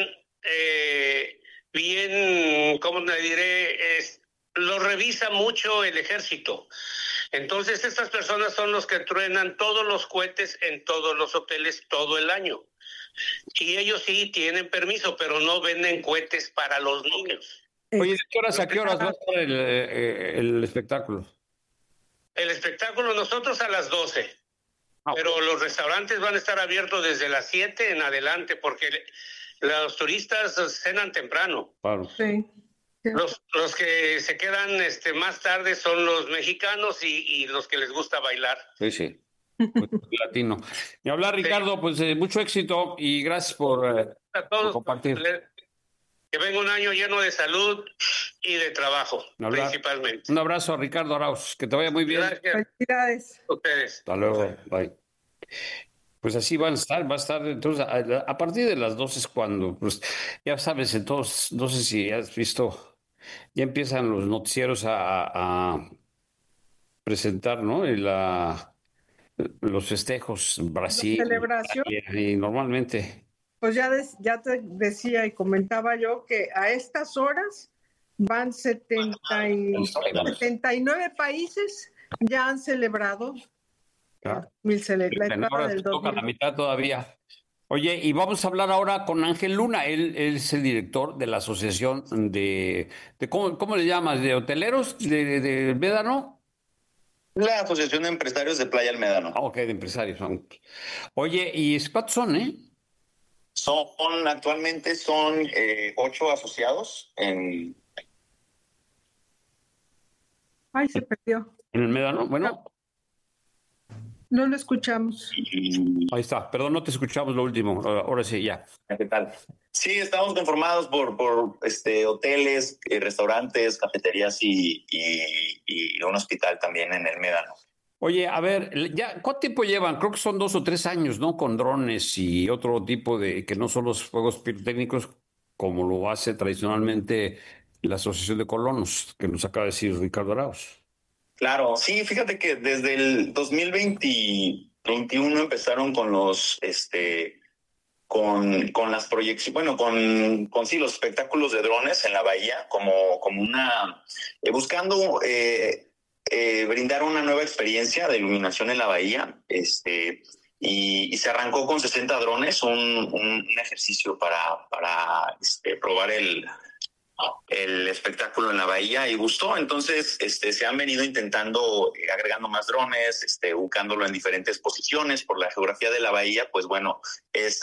Speaker 29: bien, ¿cómo le diré? Lo revisa mucho el ejército. Entonces estas personas son los que truenan todos los cohetes en todos los hoteles todo el año. y ellos sí tienen permiso, pero no venden cohetes para los niños.
Speaker 13: Oye, ¿de qué horas a qué horas va a estar el espectáculo?
Speaker 29: El espectáculo nosotros a las 12, pero los restaurantes van a estar abiertos desde las 7 en adelante, porque los turistas cenan temprano.
Speaker 13: Claro.
Speaker 14: Sí.
Speaker 29: Los que se quedan más tarde son los mexicanos y los que les gusta bailar.
Speaker 13: Sí. Latino. Y hablar, Ricardo, pues mucho éxito y gracias por
Speaker 29: A todos,
Speaker 13: compartir.
Speaker 29: Que venga un año lleno de salud y de trabajo, principalmente.
Speaker 13: Un abrazo a Ricardo Arauz, que te vaya muy bien.
Speaker 29: Gracias.
Speaker 14: Felicidades.
Speaker 29: Ustedes.
Speaker 13: Hasta luego, bye. Pues así va a estar entonces a partir de las 12 es cuando, pues ya sabes, entonces, no sé si has visto, ya empiezan los noticieros a presentar, ¿no? Los festejos, Brasil,
Speaker 14: La celebración.
Speaker 13: y normalmente.
Speaker 14: Pues ya te decía y comentaba yo que a estas horas van 79 países ya han celebrado la entrada del
Speaker 13: Toca
Speaker 14: 2000.
Speaker 13: la mitad todavía. Oye, y vamos a hablar ahora con Ángel Luna. Él es el director de la asociación de ¿cómo le llamas? ¿De hoteleros de Médano?
Speaker 3: La Asociación de Empresarios de Playa El Médano.
Speaker 13: Ok, de empresarios. Oye, ¿y cuántos son,
Speaker 3: Actualmente son 8 asociados en...
Speaker 14: Ay, se perdió.
Speaker 13: ¿En el Médano? Bueno.
Speaker 14: No lo escuchamos.
Speaker 13: Ahí está. Perdón, no te escuchamos lo último. Ahora sí, ya.
Speaker 3: ¿Qué tal? Sí, estamos conformados por hoteles, restaurantes, cafeterías y un hospital también en el Médano.
Speaker 13: Oye, a ver, ya, ¿cuánto tiempo llevan? Creo que son 2 o 3 años, ¿no? Con drones y otro tipo de, que no son los fuegos pirotécnicos, como lo hace tradicionalmente la Asociación de Colonos, que nos acaba de decir Ricardo Arauz.
Speaker 3: Claro, sí, fíjate que desde el 2021 empezaron con los, con las proyecciones, bueno, con sí, los espectáculos de drones en la bahía, como una, buscando brindar una nueva experiencia de iluminación en la bahía, y se arrancó con 60 drones, un ejercicio para probar el espectáculo en la bahía y gustó. Entonces se han venido intentando agregando más drones, ubicándolo en diferentes posiciones por la geografía de la bahía. Pues bueno, es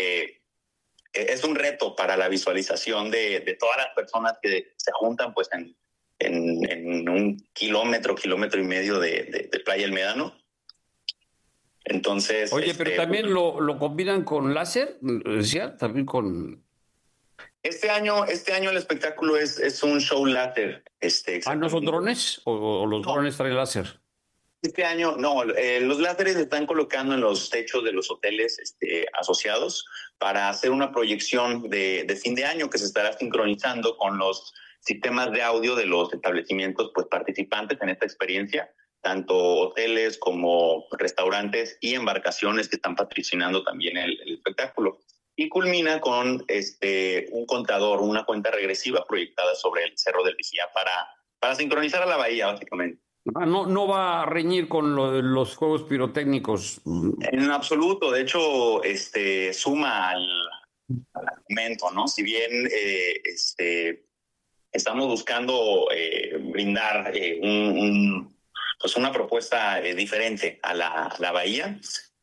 Speaker 3: un reto para la visualización de todas las personas que se juntan pues en un kilómetro y medio de Playa El Médano. Entonces,
Speaker 13: oye, pero también lo combinan con láser, decía, también con...
Speaker 3: Este año el espectáculo es un show láser.
Speaker 13: ¿No son drones? ¿O los drones traen láser?
Speaker 3: Este año, no. Los láseres se están colocando en los techos de los hoteles asociados para hacer una proyección de fin de año que se estará sincronizando con los sistemas de audio de los establecimientos pues participantes en esta experiencia, tanto hoteles como restaurantes y embarcaciones que están patrocinando también el espectáculo. Y culmina con un contador, una cuenta regresiva proyectada sobre el Cerro del Vigía para sincronizar a la bahía, básicamente.
Speaker 13: No va a reñir con los juegos pirotécnicos.
Speaker 3: En absoluto. De hecho, suma al argumento, ¿no? Si bien estamos buscando brindar una propuesta diferente a la bahía,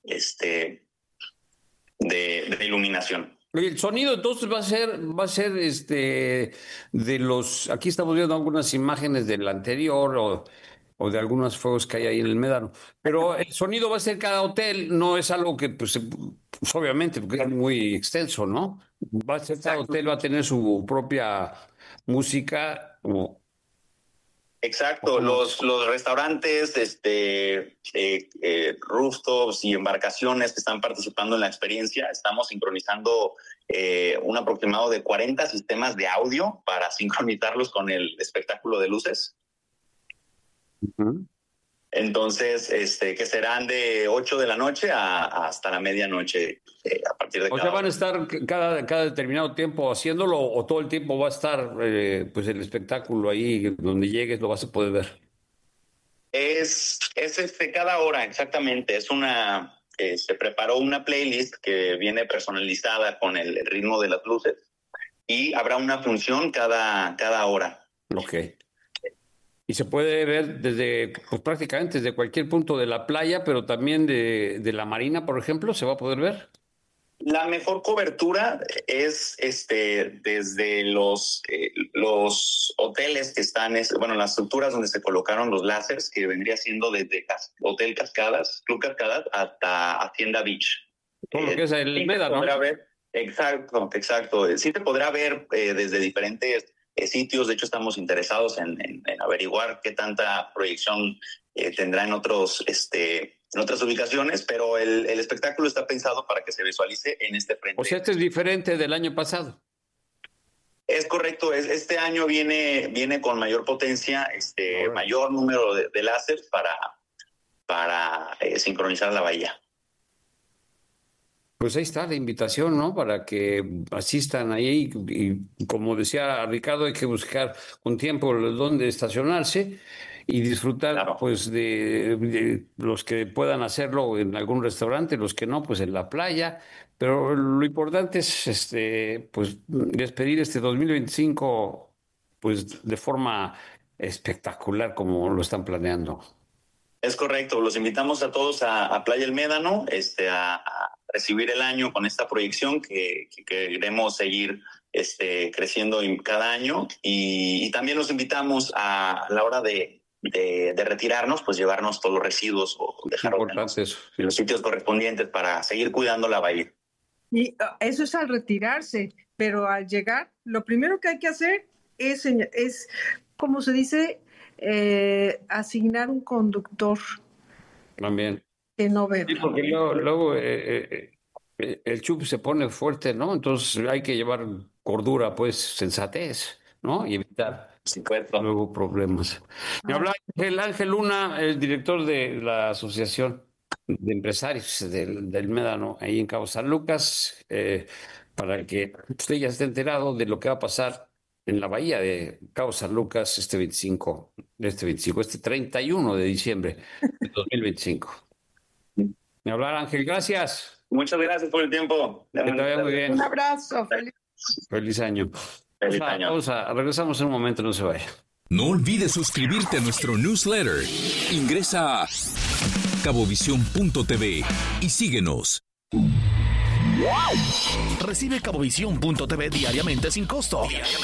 Speaker 3: de iluminación.
Speaker 13: El sonido entonces va a ser de los, aquí estamos viendo algunas imágenes del anterior o de algunos fuegos que hay ahí en el Médano, pero el sonido va a ser cada hotel, no es algo que pues obviamente porque es muy extenso, ¿no? Va a ser cada hotel, va a tener su propia música.
Speaker 3: Exacto, los restaurantes, rooftops y embarcaciones que están participando en la experiencia, estamos sincronizando un aproximado de 40 sistemas de audio para sincronizarlos con el espectáculo de luces. Uh-huh. Entonces, que serán de 8 de la noche hasta la medianoche, a partir de...
Speaker 13: O sea, ¿van a estar cada determinado tiempo haciéndolo o todo el tiempo va a estar pues el espectáculo ahí, donde llegues lo vas a poder ver?
Speaker 3: Es cada hora, exactamente. Es una se preparó una playlist que viene personalizada con el ritmo de las luces y habrá una función cada hora.
Speaker 13: Ok. Y se puede ver desde, pues prácticamente desde cualquier punto de la playa, pero también de la marina, por ejemplo, ¿se va a poder ver?
Speaker 3: La mejor cobertura es desde los hoteles que están, las estructuras donde se colocaron los láseres, que vendría siendo desde Hotel Cascadas, Club Cascadas, hasta Hacienda Beach.
Speaker 13: Todo lo que es el Médano, ¿no?
Speaker 3: Exacto. Sí se podrá ver desde diferentes sitios. De hecho, estamos interesados en averiguar qué tanta proyección tendrá en otras ubicaciones, pero el espectáculo está pensado para que se visualice en este frente.
Speaker 13: O sea, este es diferente del año pasado.
Speaker 3: Es correcto. Este año viene con mayor potencia, mayor número de láseres para sincronizar la bahía.
Speaker 13: Pues ahí está la invitación, ¿no? Para que asistan ahí y como decía Ricardo, hay que buscar con tiempo dónde estacionarse y disfrutar, pues, de los que puedan hacerlo en algún restaurante, los que no, pues en la playa. Pero lo importante es, pues, despedir este 2025, pues, de forma espectacular como lo están planeando.
Speaker 3: Es correcto. Los invitamos a todos a Playa El Médano, a recibir el año con esta proyección que queremos seguir creciendo cada año y también los invitamos a la hora de retirarnos, pues llevarnos todos los residuos o dejarlos en los sitios correspondientes para seguir cuidando la bahía.
Speaker 14: Y eso es al retirarse, pero al llegar, lo primero que hay que hacer es como se dice, asignar un conductor.
Speaker 13: También.
Speaker 14: Que no bebe.
Speaker 13: Sí, porque luego el chup se pone fuerte, ¿no? Entonces hay que llevar cordura, pues, sensatez, ¿no? Y evitar luego problemas. Me habla Ángel Luna, el director de la Asociación de Empresarios del Médano, ahí en Cabo San Lucas, para que usted ya esté enterado de lo que va a pasar en la bahía de Cabo San Lucas este 31 de diciembre de 2025. Me hablar, Ángel, gracias.
Speaker 3: Muchas gracias por el tiempo.
Speaker 13: Que te vaya muy bien.
Speaker 14: Un abrazo.
Speaker 13: Feliz año.
Speaker 3: Feliz año.
Speaker 13: Regresamos en un momento, no se vaya.
Speaker 12: No olvides suscribirte a nuestro newsletter. Ingresa a cabovisión.tv y síguenos.
Speaker 16: Recibe cabovisión.tv diariamente sin costo.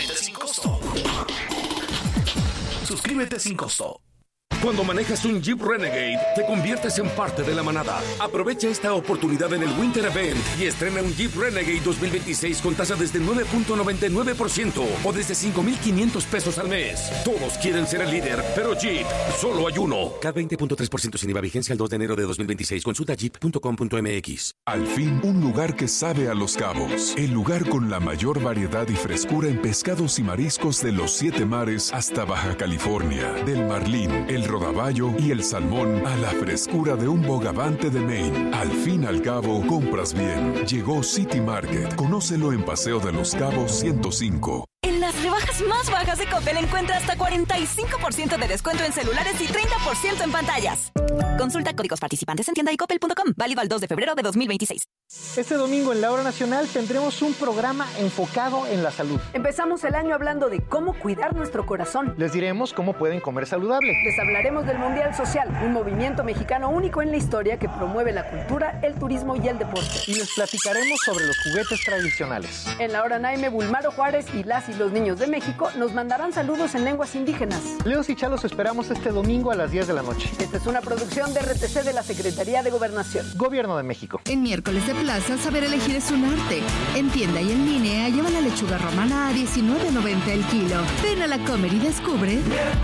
Speaker 16: Suscríbete sin costo.
Speaker 5: Cuando manejas un Jeep Renegade, te conviertes en parte de la manada. Aprovecha esta oportunidad en el Winter Event y estrena un Jeep Renegade 2026 con tasa desde 9.99% o desde 5,500 pesos al mes. Todos quieren ser el líder, pero Jeep, solo hay uno. K20.3% sin IVA, vigencia el 2 de enero de 2026. Consulta jeep.com.mx.
Speaker 21: Al fin, un lugar que sabe a Los Cabos. El lugar con la mayor variedad y frescura en pescados y mariscos de los 7 mares hasta Baja California. Del marlín, el rodaballo y el salmón a la frescura de un bogavante de Maine. Al fin y al cabo, compras bien. Llegó City Market. Conócelo en Paseo de los Cabos 105.
Speaker 23: En las rebajas más bajas de Coppel encuentra hasta 45% de descuento en celulares y 30% en pantallas. Consulta códigos participantes en tienda y coppel.com. Válido al 2 de febrero de 2026.
Speaker 8: Este domingo en La Hora Nacional tendremos un programa enfocado en la salud.
Speaker 9: Empezamos el año hablando de cómo cuidar nuestro corazón.
Speaker 8: Les diremos cómo pueden comer saludable.
Speaker 9: Les hablaremos del Mundial Social, un movimiento mexicano único en la historia que promueve la cultura, el turismo y el deporte.
Speaker 8: Y les platicaremos sobre los juguetes tradicionales.
Speaker 9: En La Hora Naime, Bulmaro Juárez y las y los niños de México nos mandarán saludos en lenguas indígenas.
Speaker 8: Leos y Chalos esperamos este domingo a las 10 de la noche.
Speaker 9: Esta es una producción de RTC de la Secretaría de Gobernación.
Speaker 8: Gobierno de México.
Speaker 10: En miércoles de plaza, saber elegir es un arte. En tienda y en línea, lleva la lechuga romana a $19.90 el kilo. Ven a la Comer y descubre.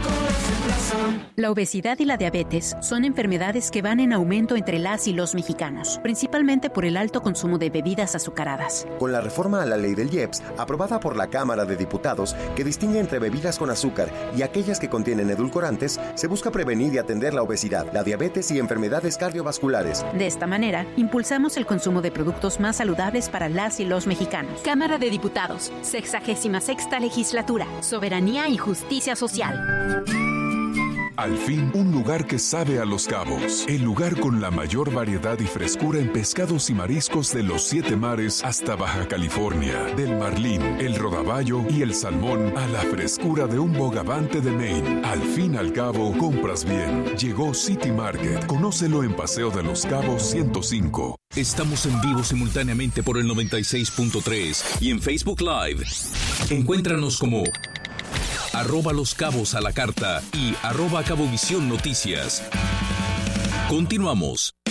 Speaker 11: La obesidad y la diabetes son enfermedades que van en aumento entre las y los mexicanos, principalmente por el alto consumo de bebidas azucaradas.
Speaker 15: Con la reforma a la ley del IEPS, aprobada por la Cámara de Diputados, que distingue entre bebidas con azúcar y aquellas que contienen edulcorantes, se busca prevenir y atender la obesidad, la diabetes y enfermedades cardiovasculares.
Speaker 11: De esta manera, impulsamos el consumo de productos más saludables para las y los mexicanos.
Speaker 23: Cámara de Diputados, 66ª Legislatura, Soberanía y Justicia Social.
Speaker 21: Al fin, un lugar que sabe a Los Cabos. El lugar con la mayor variedad y frescura en pescados y mariscos de los 7 mares hasta Baja California. Del marlín, el rodaballo y el salmón a la frescura de un bogavante de Maine. Al fin al cabo, compras bien. Llegó City Market. Conócelo en Paseo de Los Cabos 105.
Speaker 12: Estamos en vivo simultáneamente por el 96.3 y en Facebook Live. Encuéntranos como @Los Cabos a la Carta y @Cabovisión Noticias. Continuamos.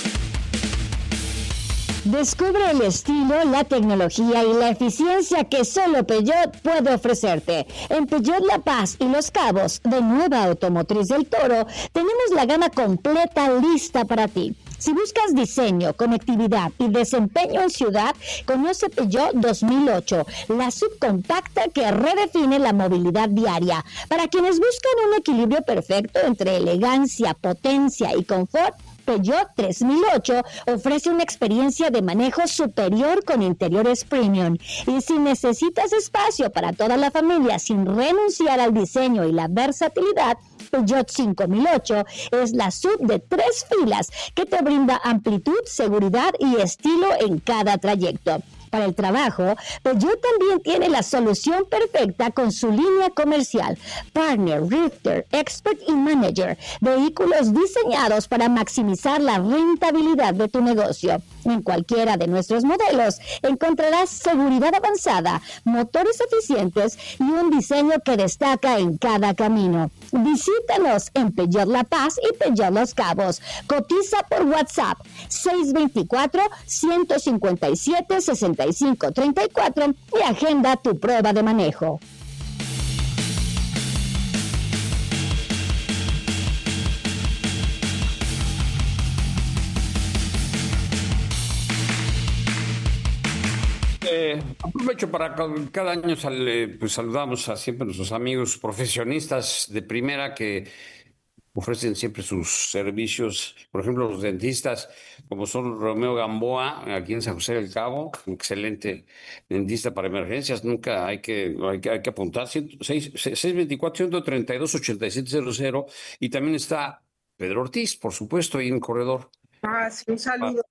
Speaker 1: Descubre el estilo, la tecnología y la eficiencia que solo Peugeot puede ofrecerte. En Peugeot La Paz y Los Cabos, de Nueva Automotriz del Toro, tenemos la gama completa lista para ti. Si buscas diseño, conectividad y desempeño en ciudad, conoce Peugeot 2008, la subcompacta que redefine la movilidad diaria. Para quienes buscan un equilibrio perfecto entre elegancia, potencia y confort, Peugeot 3008 ofrece una experiencia de manejo superior con interiores premium. Y si necesitas espacio para toda la familia sin renunciar al diseño y la versatilidad, Peugeot 5008 es la SUV de 3 filas que te brinda amplitud, seguridad y estilo en cada trayecto. Para el trabajo, Peugeot también tiene la solución perfecta con su línea comercial, Partner, Rifter, Expert y Manager, vehículos diseñados para maximizar la rentabilidad de tu negocio. En cualquiera de nuestros modelos encontrarás seguridad avanzada, motores eficientes y un diseño que destaca en cada camino. Visítanos en Peugeot La Paz y Peugeot Los Cabos. Cotiza por WhatsApp 624-157-6534 y agenda tu prueba de manejo.
Speaker 13: Aprovecho para cada año pues saludamos a siempre nuestros amigos profesionistas de primera que ofrecen siempre sus servicios, por ejemplo los dentistas como son Romeo Gamboa aquí en San José del Cabo, un excelente dentista para emergencias, nunca hay que apuntar, 624-132-8700, y también está Pedro Ortiz, por supuesto, ahí en el corredor.
Speaker 14: Sí, un saludo.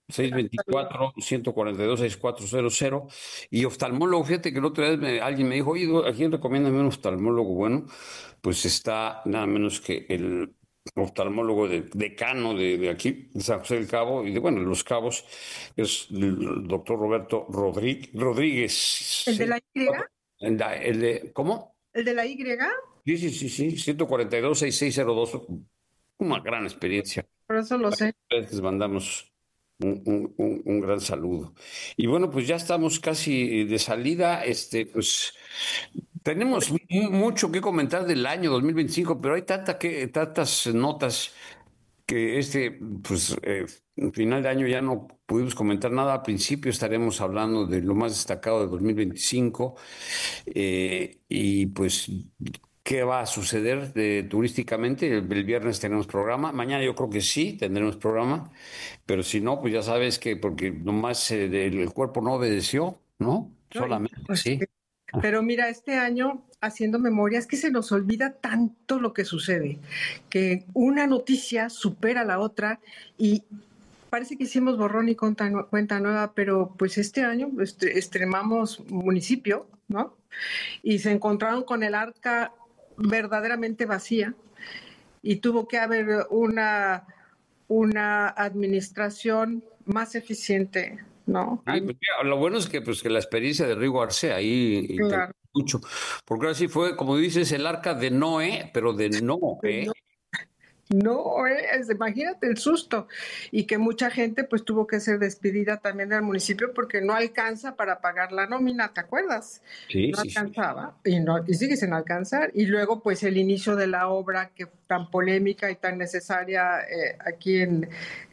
Speaker 13: 624-142-6400 y oftalmólogo. Fíjate que el otro día alguien me dijo, oye, ¿a quién recomiendan un oftalmólogo? Bueno, pues está nada menos que el oftalmólogo decano de aquí, de San José del Cabo, y de Los Cabos, es el doctor Roberto Rodríguez.
Speaker 14: ¿El de la Y?
Speaker 13: ¿Cómo?
Speaker 14: ¿El de la Y?
Speaker 13: Sí, 142-6602, una gran experiencia.
Speaker 14: Por eso lo sé.
Speaker 13: Les mandamos un gran saludo. Y bueno, pues ya estamos casi de salida. Pues tenemos mucho que comentar del año 2025, pero hay tantas notas que final de año ya no pudimos comentar nada. Al principio estaremos hablando de lo más destacado de 2025 y pues qué va a suceder turísticamente. El viernes tenemos programa, mañana yo creo que sí tendremos programa, pero si no, pues ya sabes que porque nomás el cuerpo no obedeció, ¿no? Solamente
Speaker 14: pues,
Speaker 13: sí.
Speaker 14: Pero mira, este año, haciendo memoria, es que se nos olvida tanto lo que sucede, que una noticia supera la otra y parece que hicimos borrón y cuenta nueva, pero pues este año estrenamos municipio, ¿no? Y se encontraron con el arca verdaderamente vacía y tuvo que haber una administración más eficiente, ¿no?
Speaker 13: Pues, lo bueno es que la experiencia de Rigo Arce ahí
Speaker 14: claro.
Speaker 13: Mucho, porque ahora sí fue, como dices, el arca de Noé, pero de Noé.
Speaker 14: No, imagínate el susto, y que mucha gente pues tuvo que ser despedida también del municipio porque no alcanza para pagar la nómina, ¿te acuerdas?
Speaker 13: Sí,
Speaker 14: no alcanzaba y sigue sin alcanzar, y luego pues el inicio de la obra que tan polémica y tan necesaria aquí en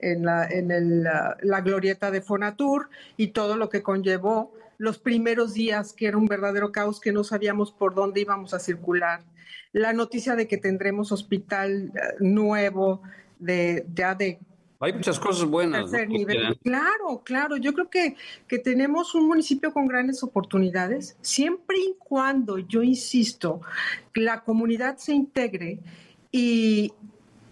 Speaker 14: la glorieta de Fonatur, y todo lo que conllevó los primeros días, que era un verdadero caos, que no sabíamos por dónde íbamos a circular. La noticia de que tendremos hospital nuevo
Speaker 13: Hay muchas cosas buenas.
Speaker 14: Tercer nivel. Claro. Yo creo que tenemos un municipio con grandes oportunidades, siempre y cuando, yo insisto, la comunidad se integre y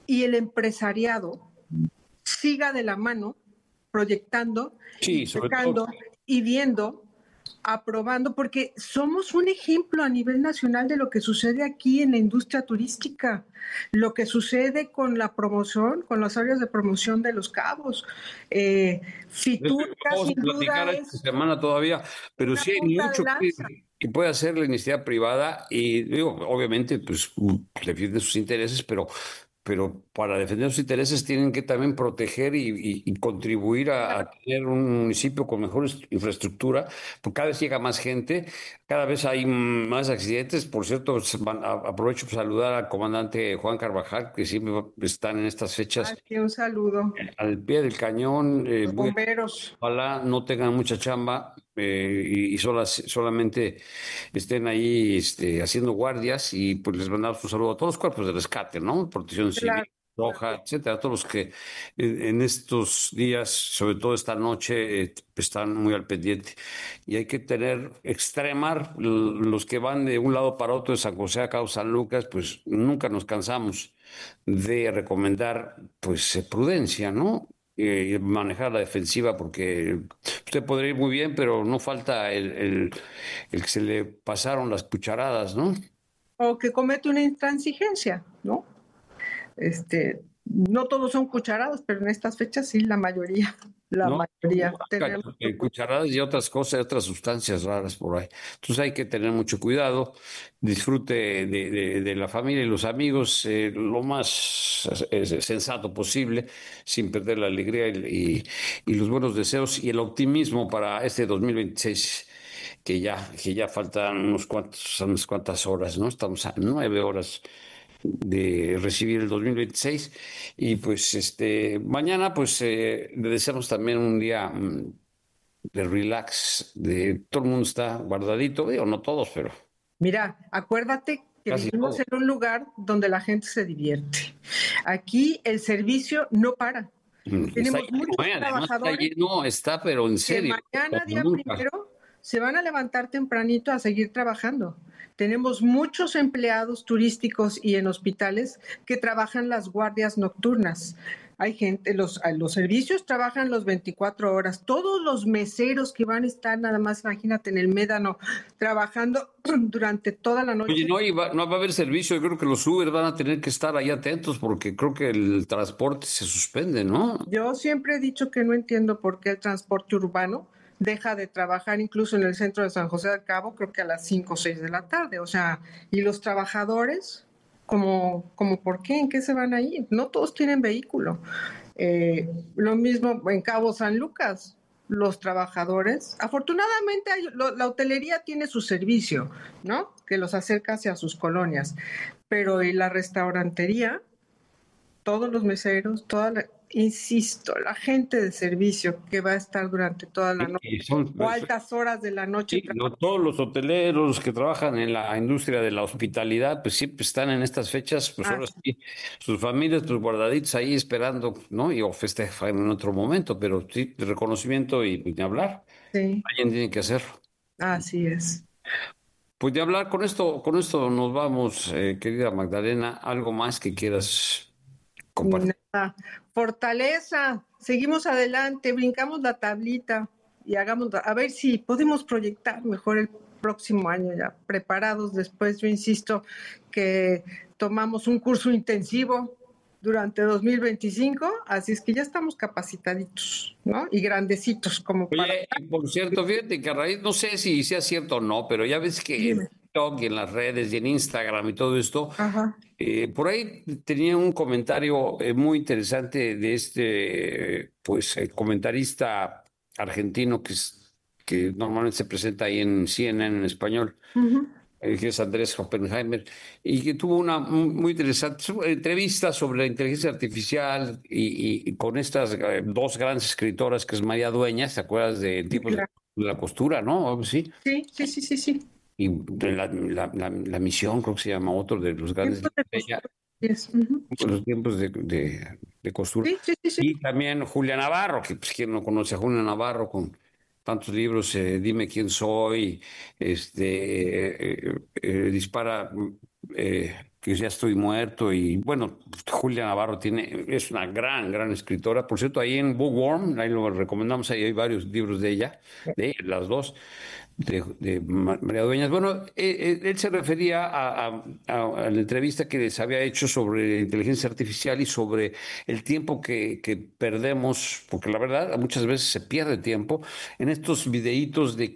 Speaker 14: y el empresariado siga de la mano, proyectando, sacando y viendo, aprobando, porque somos un ejemplo a nivel nacional de lo que sucede aquí en la industria turística, lo que sucede con la promoción, con las áreas de promoción de Los Cabos. Fiturca, sin duda,
Speaker 13: esta semana todavía, pero sí hay mucho que puede hacer la iniciativa privada y digo, obviamente, pues defiende sus intereses, pero para defender sus intereses tienen que también proteger y contribuir a tener un municipio con mejor infraestructura, porque cada vez llega más gente, cada vez hay más accidentes. Por cierto, aprovecho para saludar al comandante Juan Carvajal, que siempre están en estas fechas.
Speaker 14: Un saludo.
Speaker 13: Al pie del cañón.
Speaker 14: Los bomberos.
Speaker 13: Ojalá no tengan mucha chamba y solamente estén ahí haciendo guardias, y pues les mandamos un saludo a todos los cuerpos de rescate, ¿no? Protección Civil, Roja, etcétera, todos los que en estos días, sobre todo esta noche, están muy al pendiente. Y hay que extremar los que van de un lado para otro, de San José a Cabo San Lucas, pues nunca nos cansamos de recomendar pues prudencia, ¿no? Manejar la defensiva, porque usted podría ir muy bien, pero no falta el que se le pasaron las cucharadas, ¿no?
Speaker 14: O que comete una intransigencia, ¿no? No todos son cucharadas, pero en estas fechas sí, la mayoría.
Speaker 13: Cucharadas y otras cosas, otras sustancias raras por ahí. Entonces hay que tener mucho cuidado, disfrute de la familia y los amigos lo más sensato posible, sin perder la alegría y los buenos deseos y el optimismo para este 2026, que ya faltan unas cuantas horas, ¿no? Estamos a 9 horas de recibir el 2026 y pues mañana pues le deseamos también un día de relax, todo el mundo está guardadito, digo, no todos, pero
Speaker 14: mira, acuérdate que vivimos en un lugar donde la gente se divierte. Aquí el servicio no para. Tenemos muchos trabajadores.
Speaker 13: No está, pero en serio.
Speaker 14: Mañana, día primero, se van a levantar tempranito a seguir trabajando. Tenemos muchos empleados turísticos y en hospitales que trabajan las guardias nocturnas. Hay gente, los servicios trabajan los 24 horas. Todos los meseros que van a estar, nada más imagínate, en el Médano, trabajando durante toda la noche.
Speaker 13: Oye, no va a haber servicio. Yo creo que los Uber van a tener que estar ahí atentos, porque creo que el transporte se suspende, ¿no?
Speaker 14: Yo siempre he dicho que no entiendo por qué el transporte urbano deja de trabajar incluso en el centro de San José del Cabo, creo que a las 5 o 6 de la tarde. O sea, ¿y los trabajadores? ¿Cómo por qué? ¿En qué se van a ir? No todos tienen vehículo. Lo mismo en Cabo San Lucas. Los trabajadores, afortunadamente la hotelería tiene su servicio, ¿no? Que los acerca hacia sus colonias. Pero ¿y la restaurantería? Todos los meseros, insisto, la gente de servicio que va a estar durante toda la noche o altas horas de la noche.
Speaker 13: Sí, todos los hoteleros que trabajan en la industria de la hospitalidad, pues siempre están en estas fechas, pues ahora sí, sus familias, pues guardaditos ahí esperando, ¿no? Y o festejan en otro momento, pero sí, de reconocimiento y ni hablar.
Speaker 14: Sí.
Speaker 13: Alguien tiene que hacerlo.
Speaker 14: Así es.
Speaker 13: Pues de hablar, con esto nos vamos, querida Magdalena. ¿Algo más que quieras compartir?
Speaker 14: Nada. Fortaleza, seguimos adelante, brincamos la tablita y a ver si podemos proyectar mejor el próximo año, ya preparados. Después, yo insisto que tomamos un curso intensivo durante 2025, así es que ya estamos capacitaditos, ¿no? Y grandecitos como para...
Speaker 13: Oye, por cierto, fíjate que a raíz, no sé si sea cierto o no, pero ya ves que en TikTok y en las redes y en Instagram y todo esto, por ahí tenía un comentario muy interesante de el comentarista argentino que normalmente se presenta ahí en CNN en español, que es Andrés Oppenheimer, y que tuvo una muy interesante entrevista sobre la inteligencia artificial y con estas dos grandes escritoras, que es María Dueñas, ¿te acuerdas de Tipos de la Costura, no? Sí.
Speaker 14: Sí.
Speaker 13: Y la misión, creo que se llama otro de los grandes los tiempos de costura. Sí. Y también Julia Navarro, que pues quien no conoce a Julia Navarro con tantos libros, Dime quién soy, dispara que ya estoy muerto, y bueno, Julia Navarro es una gran escritora. Por cierto, ahí en Bookworm, ahí lo recomendamos, ahí hay varios libros de ella, de las dos, de María Dueñas. Bueno, él se refería a la entrevista que les había hecho sobre inteligencia artificial y sobre el tiempo que perdemos, porque la verdad muchas veces se pierde tiempo en estos videitos de